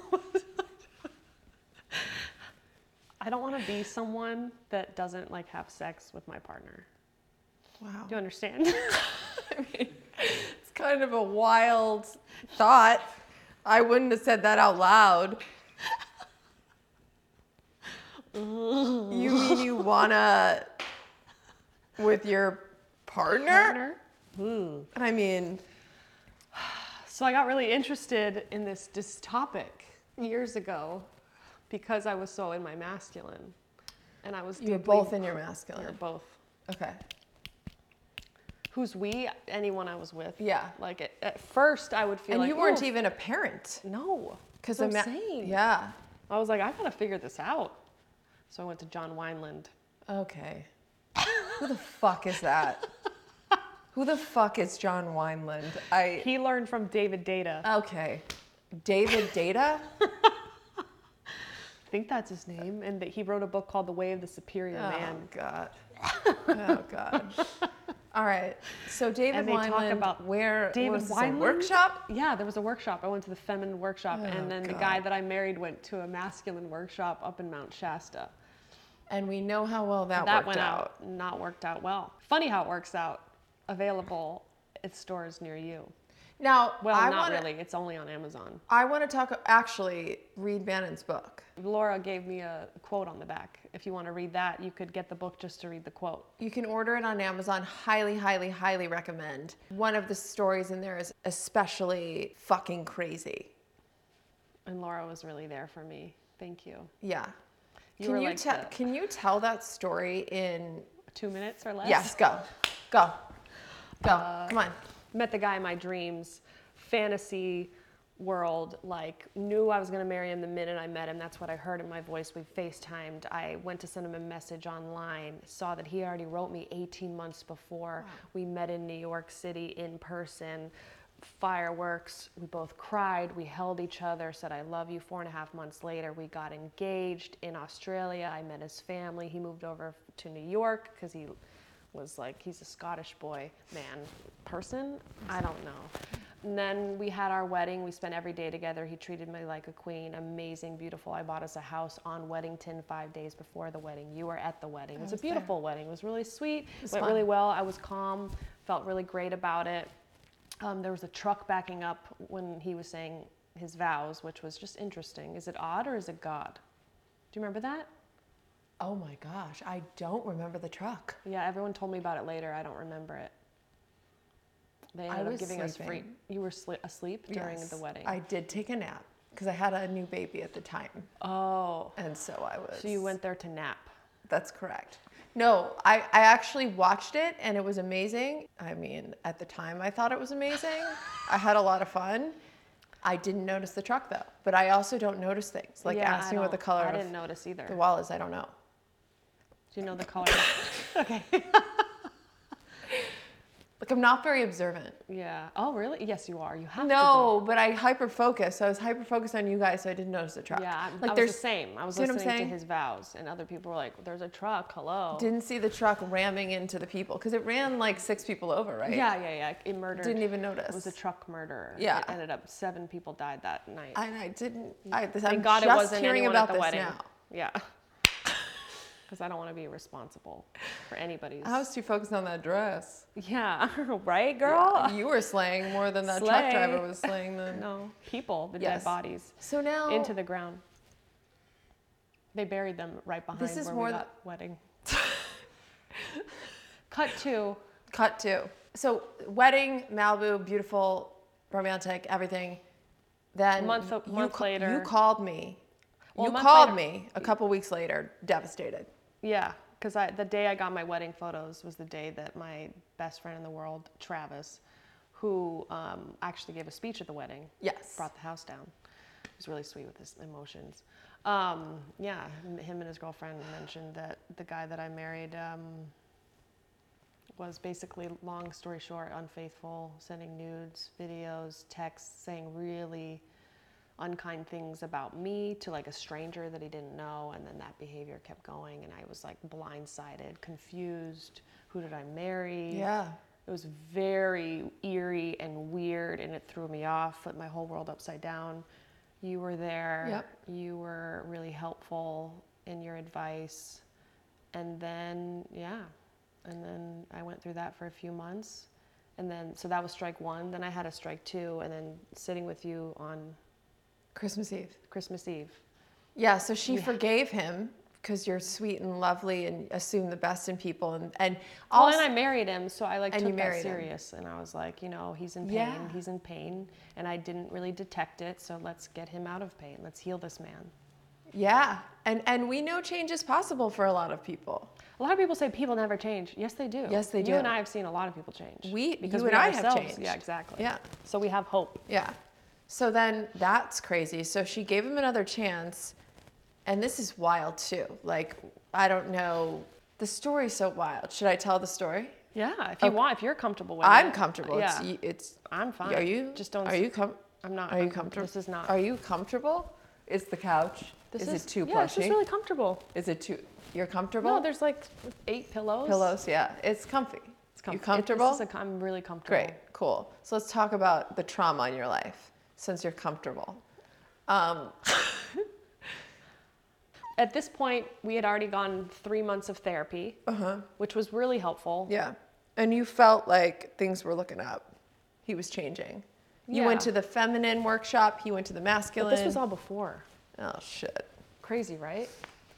I don't want to be someone that doesn't like have sex with my partner. Wow. Do you understand? I mean, it's kind of a wild thought. I wouldn't have said that out loud. You mean you wanna with your partner? Partner? Hmm. I mean, So I got really interested in this, this topic years ago because I was so in my masculine. And I was you're deeply- both in your We were masculine. both. Okay. Who's we? Anyone I was with. Yeah. Like at, at first I would feel And like, you weren't "Ooh, even a parent. No. Because That's what I'm saying. Yeah. I was like, I gotta figure this out. So I went to John Wineland. Okay. Who the fuck is that? Who the fuck is John Wineland? I. He learned from David Data. Okay. David Data? I think that's his name. And that he wrote a book called The Way of the Superior Oh, Man. God. Oh, God. All right. So David And they talk Wineland, about where David was this, a Wineland? workshop? Yeah, there was a workshop. I went to the feminine workshop. Oh, and then the God. guy that I married went to a masculine workshop up in Mount Shasta. And we know how well that, that worked went out. out. Not worked out well. Funny how it works out. Available at stores near you. Now, Well, I not wanna, really. It's only on Amazon. I want to talk, actually, read Bannon's book. Laura gave me a quote on the back. If you want to read that, you could get the book just to read the quote. You can order it on Amazon. Highly, highly, highly recommend. One of the stories in there is especially fucking crazy. And Laura was really there for me. Thank you. Yeah. You can were you like tell? the- Can you tell that story in? Two minutes or less? Yes. Go. Go. Go. Uh, Come on. Met the guy in my dreams, fantasy world, like knew I was gonna marry him the minute I met him. That's what I heard in my voice. We FaceTimed. I went to send him a message online, saw that he already wrote me eighteen months before. Wow. We met in New York City in person. Fireworks, we both cried, we held each other, said I love you. Four and a half months later, we got engaged in Australia. I met his family. He moved over to New York because he was like, he's a Scottish boy, man, person, I don't know. And then we had our wedding. We spent every day together. He treated me like a queen, amazing, beautiful. I bought us a house on Weddington five days before the wedding. You were at the wedding. It was, was a beautiful wedding. It was really sweet. was Went fun. really well. I was calm, felt really great about it. Um, there was a truck backing up when he was saying his vows, which was just interesting. Is it odd or is it God? Do you remember that? Oh my gosh, I don't remember the truck. Yeah, everyone told me about it later. I don't remember it. They ended I up was giving us free. sleeping. You were sli- asleep during Yes, the wedding. I did take a nap because I had a new baby at the time, Oh, and so I was. so you went there to nap. That's correct. No, I, I actually watched it and it was amazing. I mean, at the time I thought it was amazing. I had a lot of fun. I didn't notice the truck though, but I also don't notice things. Like Yeah, ask I me what the don't- color I of didn't notice either. the wall is, I don't know. Do you know the color? Okay. Like I'm not very observant. Yeah. Oh, really? Yes, you are. You have No, but I hyper focus. I was hyper focused on you guys, so I didn't notice the to truck. be. Yeah, I'm, like I was there's the same. I was see what I'm listening to saying? his vows, and other people were like, "There's a truck. Hello." didn't see the truck ramming into the people because it ran like six people over, right? Yeah, yeah, yeah. It murdered. Didn't even notice. It was a truck murder. Yeah. It ended up seven people died that night. And I didn't. I, Thank I'm God just it wasn't hearing anyone about at the this wedding. now. Yeah. Because I don't want to be responsible for anybody's. I was too focused on that dress. Yeah, right, girl. You were slaying more than that truck Slay. driver was slaying the. No, people, the Yes. dead bodies, So now into the ground. They buried them right behind This is where more we th- got wedding. Cut to. cut to. So wedding, Malibu, beautiful, romantic, everything. Then Month- you, month ca- later. you called me. Well, a you month called later- me a couple weeks later, devastated. Yeah, because I the day I got my wedding photos was the day that my best friend in the world, Travis, who um, actually gave a speech at the wedding, Yes. brought the house down. He was really sweet with his emotions. Um, yeah, him him and his girlfriend mentioned that the guy that I married um, was basically, long story short, unfaithful, sending nudes, videos, texts, saying really unkind things about me to like a stranger that he didn't know, and then that behavior kept going, and I was like blindsided, confused. Who did I marry? Yeah. It was very eerie and weird, and it threw me off, flipped my whole world upside down. You were there. Yep. You were really helpful in your advice. And then, yeah. And then I went through that for a few months. And then, so that was strike one. Then I had a strike two, and then sitting with you on Christmas Eve. Christmas Eve. Yeah, so she Yeah. forgave him because you're sweet and lovely and assume the best in people. And, and Well, also, and I married him, so I like And took you that married him. serious, and I was like, you know, he's in pain, Yeah. he's in pain, and I didn't really detect it, so let's get him out of pain. Let's heal this man. yeah. And, and we know change is possible for a lot of people. A lot of people say people never change. Yes, they do. Yes, they you do. You and I have seen a lot of people change. We, because you we and I have ourselves- changed. Yeah, exactly. Yeah. So we have hope. Yeah. So then that's crazy. So she gave him another chance. And this is wild too. Like, I don't know. The story's so wild. Should I tell the story? Yeah, if you Okay. want, if you're comfortable with it. I'm comfortable. Yeah, It's, it's, I'm fine. are you? Just don't. Are you com- I'm not. Are you I'm- comfortable? This is not. Are you comfortable? Is the couch? This is, it too yeah, plushy? it's just really comfortable. Is it too? You're comfortable? No, there's like eight pillows. pillows. Yeah, it's comfy. It's comfy. You comfortable? It, this is a, I'm really comfortable. Great, cool. So let's talk about the trauma in your life since you're comfortable. Um, At this point, we had already gone three months of therapy, uh-huh. which was really helpful. Yeah. And you felt like things were looking up. He was changing. You Yeah. went to the feminine workshop, he went to the masculine. But this was all before. Oh, shit. Crazy, right?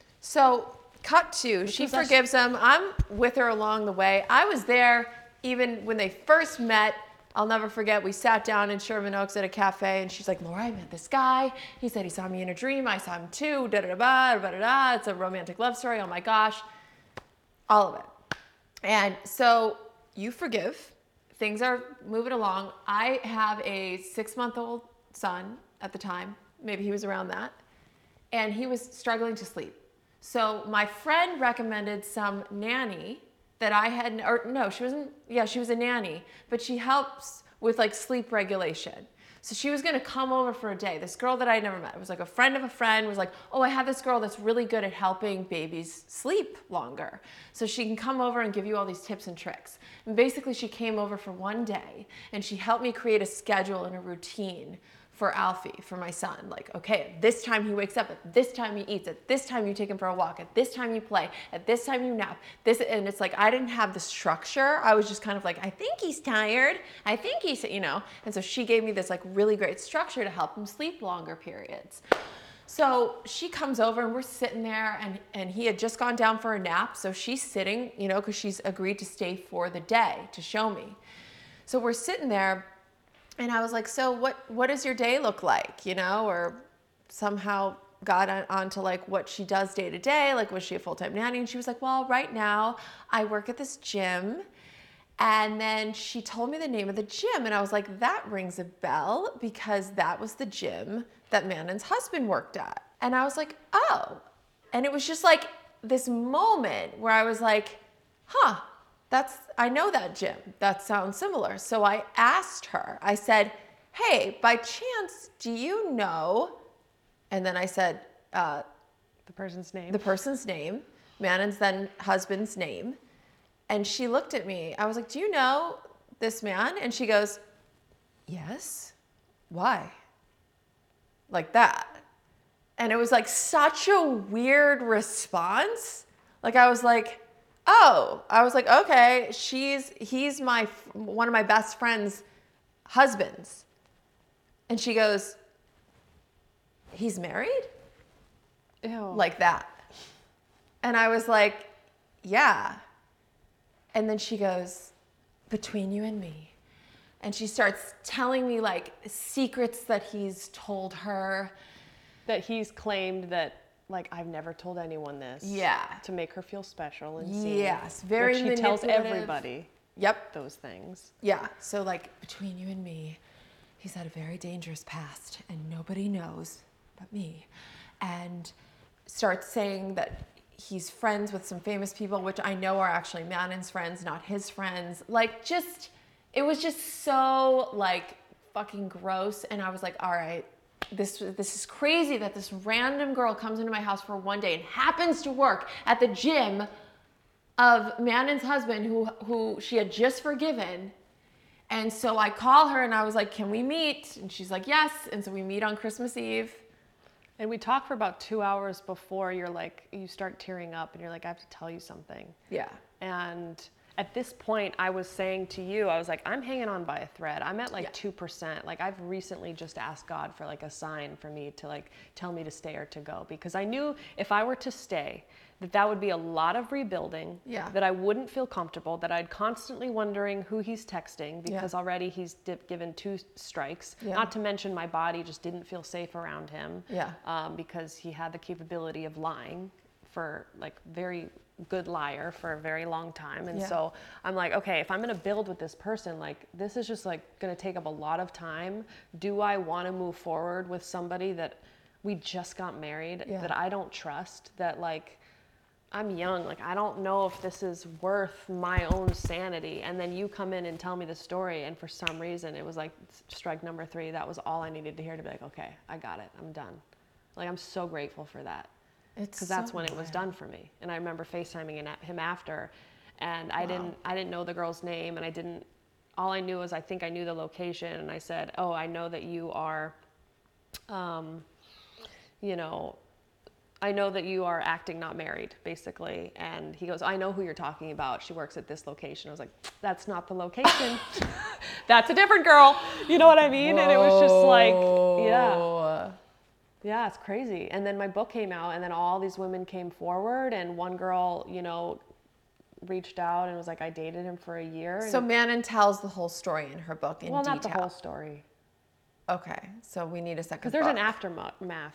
So, cut to, she was us- forgives him. I'm with her along the way. I was there even when they first met. I'll never forget, we sat down in Sherman Oaks at a cafe, and she's like, Laura, I met this guy. He said he saw me in a dream. I saw him too. Da da da da da da da. It's a romantic love story. Oh my gosh. All of it. And so you forgive. Things are moving along. I have a six-month-old son at the time. Maybe he was around that. And he was struggling to sleep. So my friend recommended some nanny that I had, or no, she wasn't, yeah, she was a nanny, but she helps with like sleep regulation. So she was gonna come over for a day. This girl that I had never met, it was like a friend of a friend, was like, oh, I have this girl that's really good at helping babies sleep longer. So she can come over and give you all these tips and tricks. And basically she came over for one day and she helped me create a schedule and a routine for Alfie, for my son. Like, okay, at this time he wakes up, at this time he eats, at this time you take him for a walk, at this time you play, at this time you nap. This, and it's like, I didn't have the structure. I was just kind of like, I think he's tired. I think he's, you know. And so she gave me this like really great structure to help him sleep longer periods. So she comes over and we're sitting there, and, and he had just gone down for a nap. So she's sitting, you know, because she's agreed to stay for the day to show me. So we're sitting there. And I was like, so what, what does your day look like, you know, or somehow got on, onto like what she does day to day, like was she a full-time nanny? And she was like, well, right now I work at this gym. And then she told me the name of the gym, and I was like, that rings a bell, because that was the gym that Manon's husband worked at. And I was like, oh. And it was just like this moment where I was like, huh. That's, I know that gym. That sounds similar. So I asked her, I said, hey, by chance, do you know? And then I said, uh, The person's name. the person's name, Manon's then husband's name. And she looked at me. I was like, do you know this man? And she goes, yes. Why? Like that. And it was like such a weird response. Like I was like, oh, I was like, okay, she's, he's my, one of my best friend's husbands. And she goes, he's married? Ew. Like that. And I was like, yeah. And then she goes, between you and me. And she starts telling me like secrets that he's told her. That he's claimed that, like, I've never told anyone this. Yeah. To make her feel special and seen. Yes, very Like, she tells manipulative. everybody Yep. those things. Yeah. So like between you and me, he's had a very dangerous past and nobody knows but me. And starts saying that he's friends with some famous people, which I know are actually Manon's friends, not his friends. Like just, it was just so like fucking gross. And I was like, all right, this, this is crazy that this random girl comes into my house for one day and happens to work at the gym of Manon's husband who, who she had just forgiven. And so I call her and I was like, can we meet? And she's like, yes. And so we meet on Christmas Eve. And we talk for about two hours before you're like, you start tearing up and you're like, I have to tell you something. Yeah. And at this point, I was saying to you, I was like, I'm hanging on by a thread. I'm at like Yeah. two percent. Like I've recently just asked God for like a sign for me to like tell me to stay or to go, because I knew if I were to stay, that that would be a lot of rebuilding, Yeah. that I wouldn't feel comfortable, that I'd constantly wondering who he's texting, because Yeah. already he's di- given two strikes, Yeah. not to mention my body just didn't feel safe around him, Yeah. um, because he had the capability of lying for like very good liar for a very long time. And Yeah. so I'm like, okay, if I'm going to build with this person, like this is just like going to take up a lot of time. Do I want to move forward with somebody that we just got married, Yeah. that I don't trust, that like I'm young, like I don't know if this is worth my own sanity. And then you come in and tell me the story, and for some reason it was like strike number three. That was all I needed to hear to be like, okay, I got it, I'm done. Like I'm so grateful for that, It's because that's so when it was rare. done for me. And I remember FaceTiming in- him after, and I Wow. didn't I didn't know the girl's name, and I didn't. All I knew was I think I knew the location, and I said, oh, I know that you are, um, you know. I know that you are acting not married, basically. And he goes, I know who you're talking about. She works at this location. I was like, that's not the location. That's a different girl. You know what I mean? And it was just like, yeah. Whoa. Yeah, it's crazy. And then my book came out, and then all these women came forward, and one girl, you know, reached out and was like, I dated him for a year. And So Manon tells the whole story in her book in well, detail. not the whole story. Okay, so we need a second. Because there's an book. aftermath.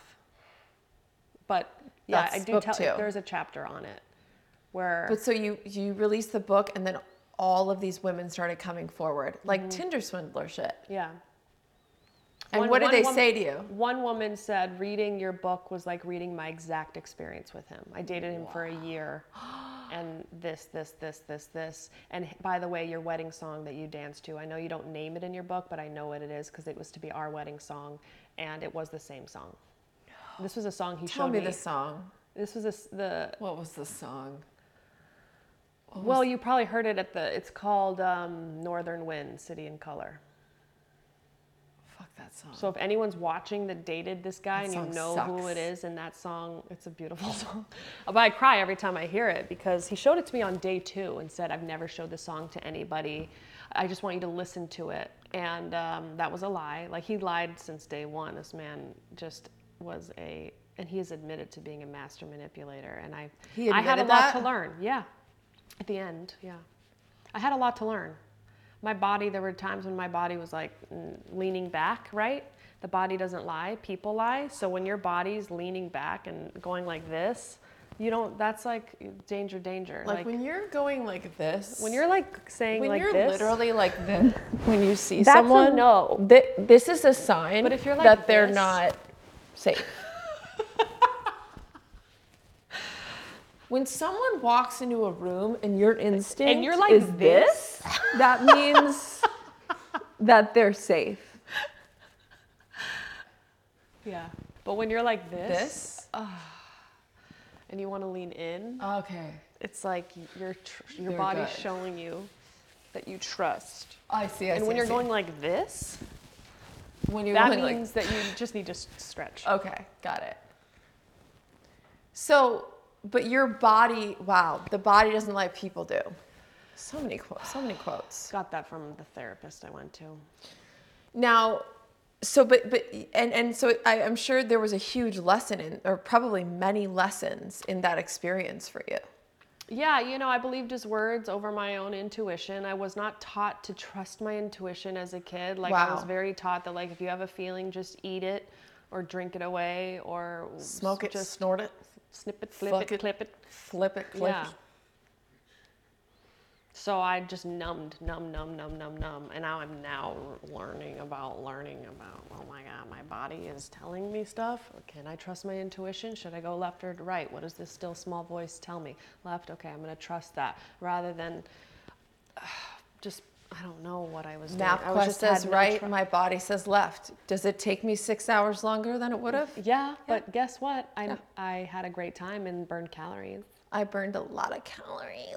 But yeah, That's I do book tell, two. there's a chapter on it where. But so you you released the book, and then all of these women started coming forward, like Tinder swindler shit. Yeah. And One- what did one they woman- say to you? One woman said, reading your book was like reading my exact experience with him. I dated him for a year, and this, this, this, this, this. And h- by the way, your wedding song that you danced to, I know you don't name it in your book, but I know what it is because it was to be our wedding song, and it was the same song. This was a song he Tell showed me me. the song. This was a s the, What was the song? well, you probably heard it at the, it's called um, Northern Wind, City in Color. Fuck that song. So if anyone's watching that dated this guy That and you song know who sucks. it is, and that song, it's a beautiful song. But I cry every time I hear it, because he showed it to me on day two and said, I've never showed this song to anybody. I just want you to listen to it. And um, that was a lie. Like, he lied since day one. This man just was a, and he has admitted to being a master manipulator. And I, He I had a admitted lot that? to learn. Yeah. At the end, yeah. I had a lot to learn. My body, there were times when my body was like mm, leaning back, right? The body doesn't lie, people lie. So when your body's leaning back and going like this, you don't, that's like danger, danger. like, when you're going like this. when you're like saying when like you're this. literally like this. When you see That's a someone, no. thi- this is a sign But if you're like that they're this- not safe. When someone walks into a room and your instinct And you're like is this? this, that means that they're safe. Yeah. But when you're like this, This? and you want to lean in, Okay. it's like your tr- your They're body's good. showing you that you trust. I see. I and see, when I you're see. going like this, when you're that going like means that you just need to s- stretch. Okay, got it. So, but your body, wow, the body doesn't like people do. So many quotes, so many quotes. Got that from the therapist I went to. Now, so, but, but, and, and so I, I'm sure there was a huge lesson in, or probably many lessons in that experience for you. Yeah, you know, I believed his words over my own intuition. I was not taught to trust my intuition as a kid. Like, I was Wow. very taught that, like, if you have a feeling, just eat it or drink it away or Smoke it, just snort it, snip it, flip fuck it, it. clip it. flip it, clip Yeah. it. So I just numbed, numb, numb, numb, numb, numb. And now I'm now learning about learning about, oh my God, my body is telling me stuff. Can I trust my intuition? Should I go left or right? What does this still small voice tell me? Left, okay, I'm gonna trust that. Rather than uh, just, I don't know what I was doing. I was MapQuest just says had no right, tru- my body says left. Does it take me six hours longer than it would have? Yeah, but guess what? I, Yeah. I had a great time and burned calories. I burned a lot of calories.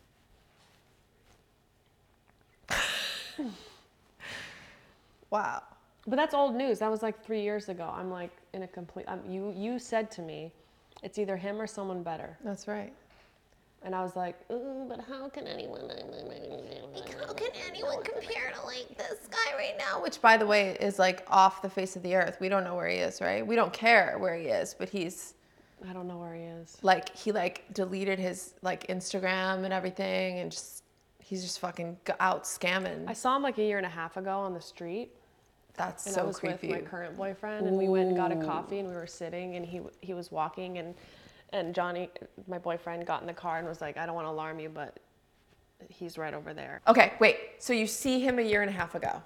Wow. But that's old news. That was like three years ago. I'm like in a complete. Um, you you said to me, it's either him or someone better. That's right. And I was like, Mm, but how can anyone? How can anyone compare to like this guy right now? Which, by the way, is like off the face of the earth. We don't know where he is, right? We don't care where he is, but he's I don't know where he is. like, he like deleted his like Instagram and everything, and just he's just fucking g- out scamming. I saw him like a year and a half ago on the street. That's And so I was creepy. with my current boyfriend, and we went and got a coffee, and we were sitting, and he he was walking, and and Johnny, my boyfriend, got in the car and was like, I don't want to alarm you, but he's right over there. Okay, wait. So you see him a year and a half ago.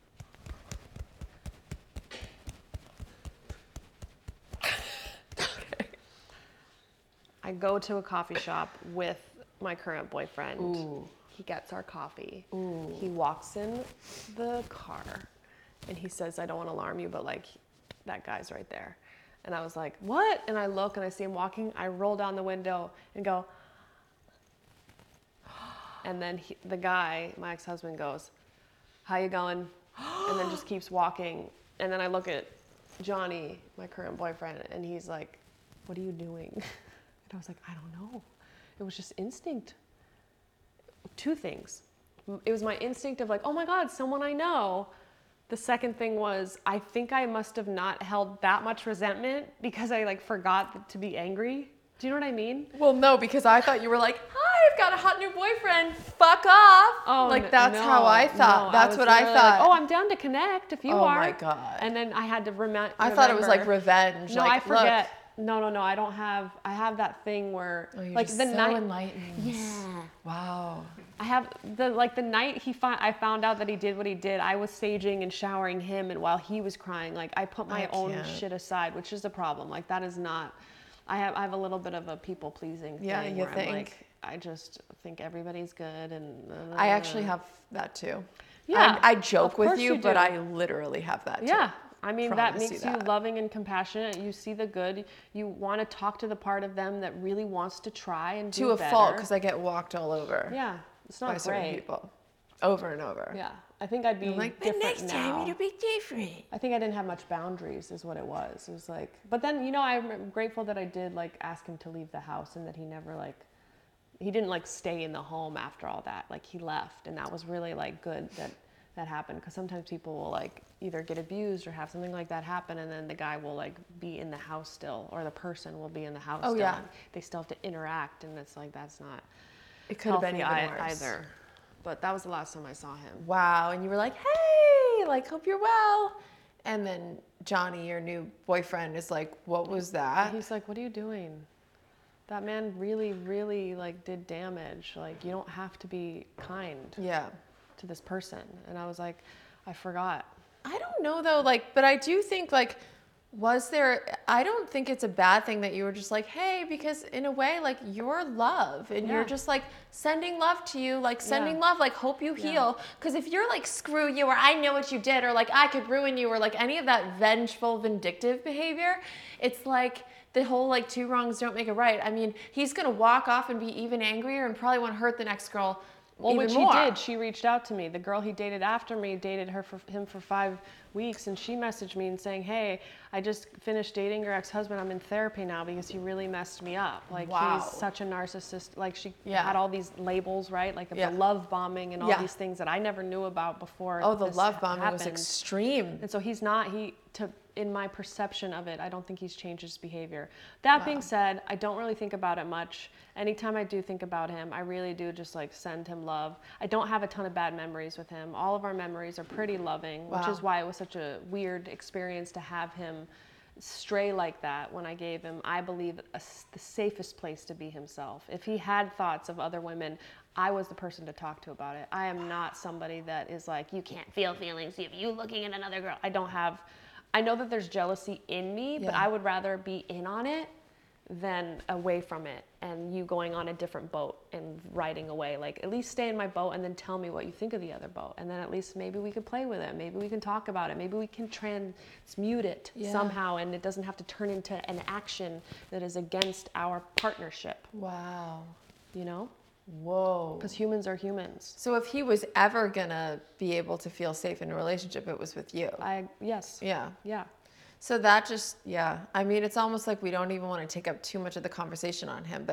I go to a coffee shop with my current boyfriend. Ooh. He gets our coffee. Ooh. He walks in the car, and he says, I don't want to alarm you, but like, that guy's right there. And I was like, what? And I look and I see him walking. I roll down the window and go, and then he, the guy, my ex-husband, goes, how you going? And then just keeps walking. And then I look at Johnny, my current boyfriend, and he's like, what are you doing? And I was like, I don't know. It was just instinct. Two things. It was my instinct of like, oh my God, someone I know. The second thing was, I think I must have not held that much resentment because I like forgot to be angry. Do you know what I mean? Well, no, because I thought you were like, hi, I've got a hot new boyfriend. Fuck off. Oh, like n- that's no, how I thought. no, That's was what I literally thought. Like, oh, I'm down to connect if you Oh are. my God. And then I had to remind. I thought it was like revenge. No, like, I forget. Look. No, no, no. I don't have. I have that thing where, Oh, you're like just the so night. enlightened. Yeah. Wow. I have the like the night he found I found out that he did what he did. I was saging and showering him, and while he was crying, like I put my I own can't. shit aside, which is a problem. Like that is not. I have I have a little bit of a people pleasing thing. Yeah, you where I'm think. like, I just think everybody's good, and uh, I actually have that too. Yeah, I, I joke of with course you, you but do. I literally have that too. Yeah. I mean, that Promise you makes you that. loving and compassionate. You see the good. You want to talk to the part of them that really wants to try and do To a better. fault, because I get walked all over Yeah, it's by not certain great. people, over and over. Yeah, I think I'd be I'm like, but different next now. time it'll be different. I think I didn't have much boundaries, is what it was. It was like, but then you know, I'm grateful that I did like ask him to leave the house, and that he never like, he didn't like stay in the home after all that. Like he left, and that was really like good that that happened, because sometimes people will like either get abused or have something like that happen, and then the guy will like be in the house still, or the person will be in the house Oh, still. yeah. And they still have to interact, and it's like that's not It could have healthy been even ei- worse. either. But that was the last time I saw him. Wow. And you were like, hey, like, hope you're well. And then Johnny, your new boyfriend, is like, what was that? He's like, what are you doing? That man really, really like did damage. Like you don't have to be kind Yeah. to this person. And I was like, I forgot. I don't know though, like, but I do think like, was there, I don't think it's a bad thing that you were just like, hey, because in a way, like, you're love, and Yeah. you're just like sending love to you, like sending Yeah. love, like, hope you Yeah. heal. Because if you're like, screw you, or I know what you did, or like, I could ruin you, or like any of that vengeful, vindictive behavior, it's like the whole like two wrongs don't make a right. I mean, he's gonna walk off and be even angrier and probably want to hurt the next girl. Well, even which more. he did. She reached out to me. The girl he dated after me dated her for him for five weeks, and she messaged me and saying, "Hey, I just finished dating your ex-husband. I'm in therapy now because he really messed me up. Like Wow. he's such a narcissist. Like she Yeah. had all these labels, right? Like of Yeah. the love bombing and all Yeah. these things that I never knew about before. Oh, the this love bombing was happened. extreme. And so he's not, he, to, in my perception of it, I don't think he's changed his behavior. That Wow. being said, I don't really think about it much. Anytime I do think about him, I really do just like send him love. I don't have a ton of bad memories with him. All of our memories are pretty loving, which Wow. is why it was such a weird experience to have him stray like that when I gave him, I believe, a s the safest place to be himself. If he had thoughts of other women, I was the person to talk to about it. I am not somebody that is like, you can't feel feelings if you looking at another girl. I don't have, I know that there's jealousy in me, but Yeah. I would rather be in on it than away from it, and you going on a different boat and riding away. Like, at least stay in my boat and then tell me what you think of the other boat, and then at least maybe we could play with it, maybe we can talk about it, maybe we can transmute it Yeah. somehow, and it doesn't have to turn into an action that is against our partnership, Wow. you know, Whoa. because humans are humans. So if he was ever gonna be able to feel safe in a relationship, it was with you. I yes Yeah. yeah So that just, yeah. I mean, it's almost like we don't even want to take up too much of the conversation on him, but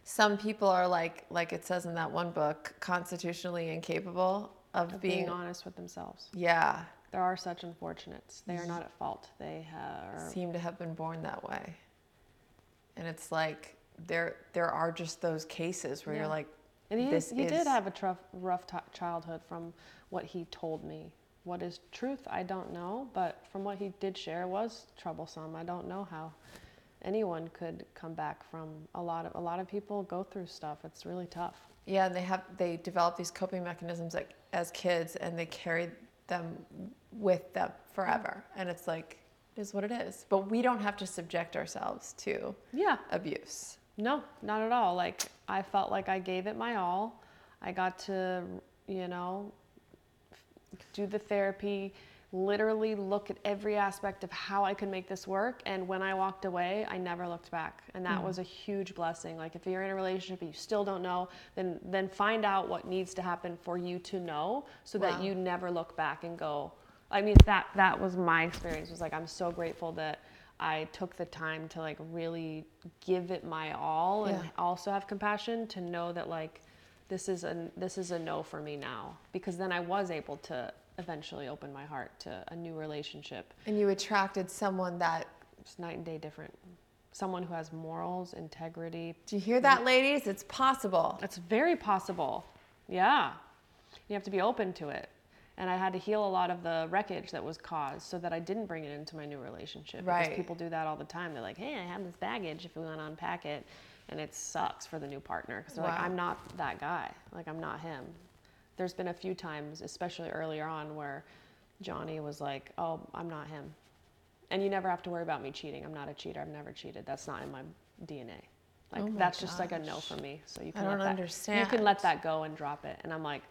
some people are like, like it says in that one book, constitutionally incapable of, Of being, being honest with themselves. yeah, There are such unfortunates. They are not at fault. They are. seem to have been born that way. And it's like, there, there are just those cases where Yeah. you're like, And he, this he is, did have a rough, rough t- childhood from what he told me. What is truth, I don't know, but from what he did share was troublesome. I don't know how anyone could come back from a lot of a lot of people go through stuff. It's really tough. yeah, and they have, they develop these coping mechanisms like as kids, and they carry them with them forever. And it's like, it is what it is. But we don't have to subject ourselves to Yeah. abuse. No, not at all. Like, I felt like I gave it my all. I got to, you know, do the therapy, literally look at every aspect of how I could make this work. And when I walked away, I never looked back. And that mm. was a huge blessing. Like, if you're in a relationship and you still don't know, then then find out what needs to happen for you to know, so wow. that you never look back and go, I mean, that that was my experience. Was like, I'm so grateful that I took the time to like really give it my all, and yeah. also have compassion to know that like, this is a this is a no for me now, because then I was able to eventually open my heart to a new relationship. And you attracted someone that it's night and day different. Someone who has morals, integrity. Do you hear that, ladies? It's possible. It's very possible. Yeah. You have to be open to it. And I had to heal a lot of the wreckage that was caused so that I didn't bring it into my new relationship. Right. Because people do that all the time. They're like, hey, I have this baggage if we want to unpack it. And it sucks for the new partner. Because they're wow. like, I'm not that guy. Like, I'm not him. There's been a few times, especially earlier on, where Johnny was like, oh, I'm not him. And you never have to worry about me cheating. I'm not a cheater. I've never cheated. That's not in my D N A. Like, oh that's gosh. just like a no for me. So you can I let don't that, understand. You can let that go and drop it. And I'm like,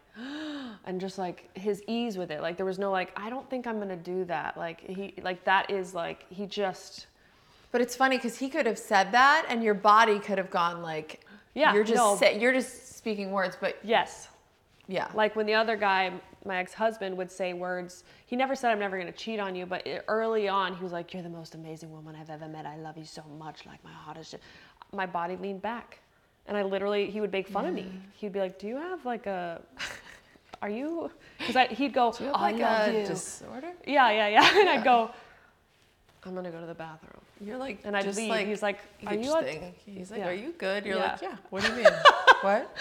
and just like his ease with it. Like, there was no like, I don't think I'm going to do that. Like, he, like that is like, he just. But it's funny because he could have said that and your body could have gone like, yeah, you're just, no. say, you're just speaking words, but. Yes. Yeah. Like when the other guy, my ex-husband, would say words, he never said, I'm never going to cheat on you. But it, early on, he was like, you're the most amazing woman I've ever met. I love you so much. Like, my heart is just. My body leaned back. And I literally, he would make fun mm. of me. He'd be like, do you have like a, are you, because he'd go, do you have oh, like I love a you. disorder? Yeah, yeah, yeah. And I'd go, I'm going to go to the bathroom. You're like, and I'd just leave. Like, He's like, are you a, He's like, yeah. are you good? You're yeah. like, yeah. What do you mean? What?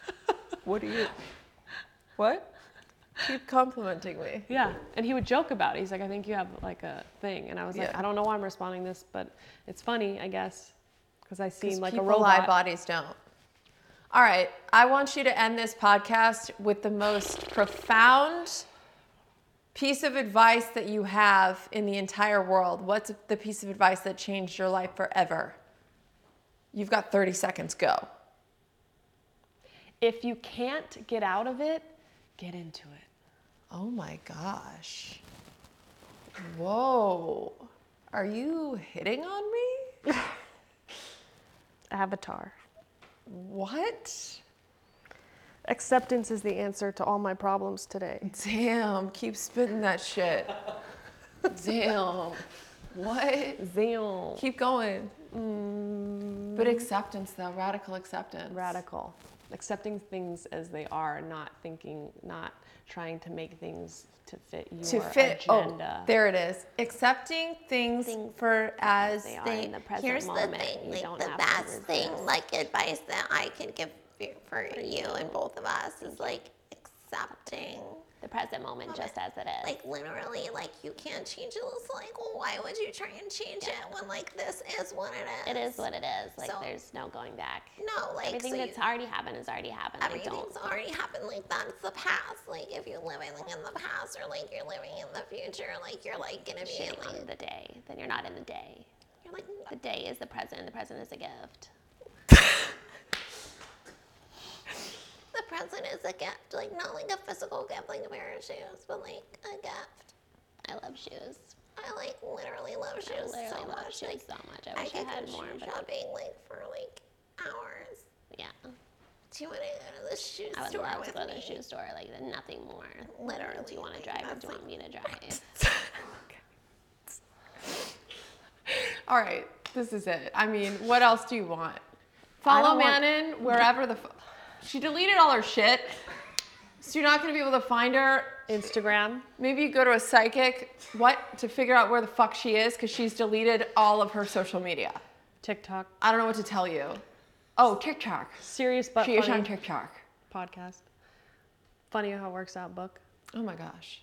What do you, what? Keep complimenting me. Yeah. And he would joke about it. He's like, I think you have like a thing. And I was like, yeah. I don't know why I'm responding this, but it's funny, I guess. Because I seem like a people robot. Lie, bodies don't. All right. I want you to end this podcast with the most profound piece of advice that you have in the entire world. What's the piece of advice that changed your life forever? You've got thirty seconds. Go. If you can't get out of it, get into it. Oh my gosh. Whoa. Are you hitting on me? Avatar. What? Acceptance is the answer to all my problems today. Damn, keep spitting that shit. Damn. What? Damn. Keep going. Mm. But acceptance though, radical acceptance. Radical. Accepting things as they are, not thinking, not trying to make things to fit your to fit, agenda. Oh, there it is. Accepting things, things for as they they are in the present Here's moment. the thing, You like don't the have best to thing, resist. like advice that I could give for you and both of us is like accepting the present moment just as it is. Like literally, like you can't change it. It's like, well, why would you try and change yeah. it when like this is what it is? It is what it is. Like so, there's no going back. No, like everything so that's you, already happened has already happened. Everything's like, don't, already happened. Like that's the past. Like if you're living in the past or like you're living in the future, like you're like gonna be in like, like, the day. Then you're not in the day. You're like the day is the present. The present is a gift. The present is a gift, like not like a physical gift, like a pair of shoes, but like a gift. I love shoes. I like literally love shoes I literally so love much. shoes like, so much. I wish I, I could had go more, shoe but shopping like for like hours. Yeah. Do you want to go to the shoe I would store love with to go to me? the shoe store. Like nothing more. Literally. Do you want to like, drive or do you that's want me to drive? All right, this is it. I mean, what else do you want Follow don't want- Manon wherever the. F- she deleted all her shit, so you're not gonna be able to find her. Instagram. Maybe you go to a psychic, what, to figure out where the fuck she is, because she's deleted all of her social media. TikTok. I don't know what to tell you. Oh, TikTok. Serious but She is funny on TikTok. podcast. Funny how it works out book. Oh my gosh.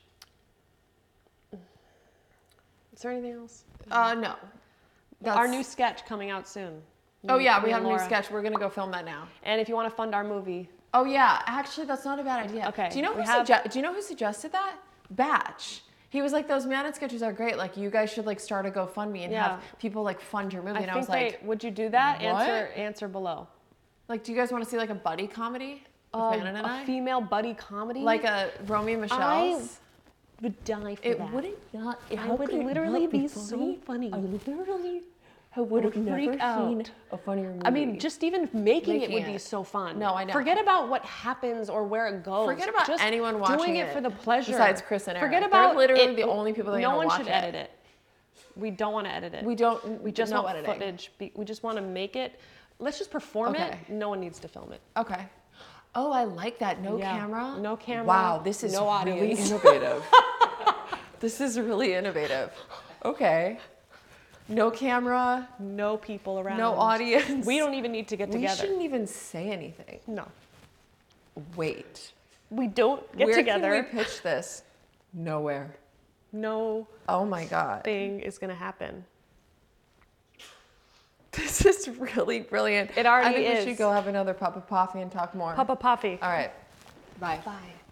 Is there anything else? Uh, no. That's, Our new sketch coming out soon. Oh Me- yeah, me we and have a new Laura. sketch. We're gonna go film that now. And if you want to fund our movie, Oh yeah, actually that's not a bad idea. Okay, Do you know we who have- sugge- Do you know who suggested that? Batch. He was like, those Manon sketches are great. Like, you guys should like start a GoFundMe and Yeah. have people like fund your movie. I and I think was like, they, would you do that? what? Answer answer below. like, do you guys want to see like a buddy comedy with Uh, Manon and a I? female buddy comedy? Like a Romeo and Michelle's? would die for It that. wouldn't not. I how would could it literally not be so funny. I literally would have would never freak seen out. a funnier movie. I mean, just even making, it Making would be it. so fun. No, I know. Forget about what happens or where it goes. Forget about just anyone watching doing it, it for the pleasure. besides Chris and Eric. Forget They're about literally it- the only people that are No gonna one watch should it. edit it. We don't want to edit it. we don't. We just no want editing. footage. Be, we just want to make it. Let's just perform Okay. it. No one needs to film it. Okay. Oh, I like that. No Yeah. camera. No camera, Wow, this is no really audience. innovative. This is really innovative. Okay. No camera. No people around. No audience. We don't even need to get We together. shouldn't even say anything. No. Wait. We don't get Where together. can we pitch this? Nowhere. No Oh my god. thing is gonna happen. This is really brilliant. It already I think is. we should go have another cup of coffee and talk more. Papa Puffy. All right. Bye. Bye.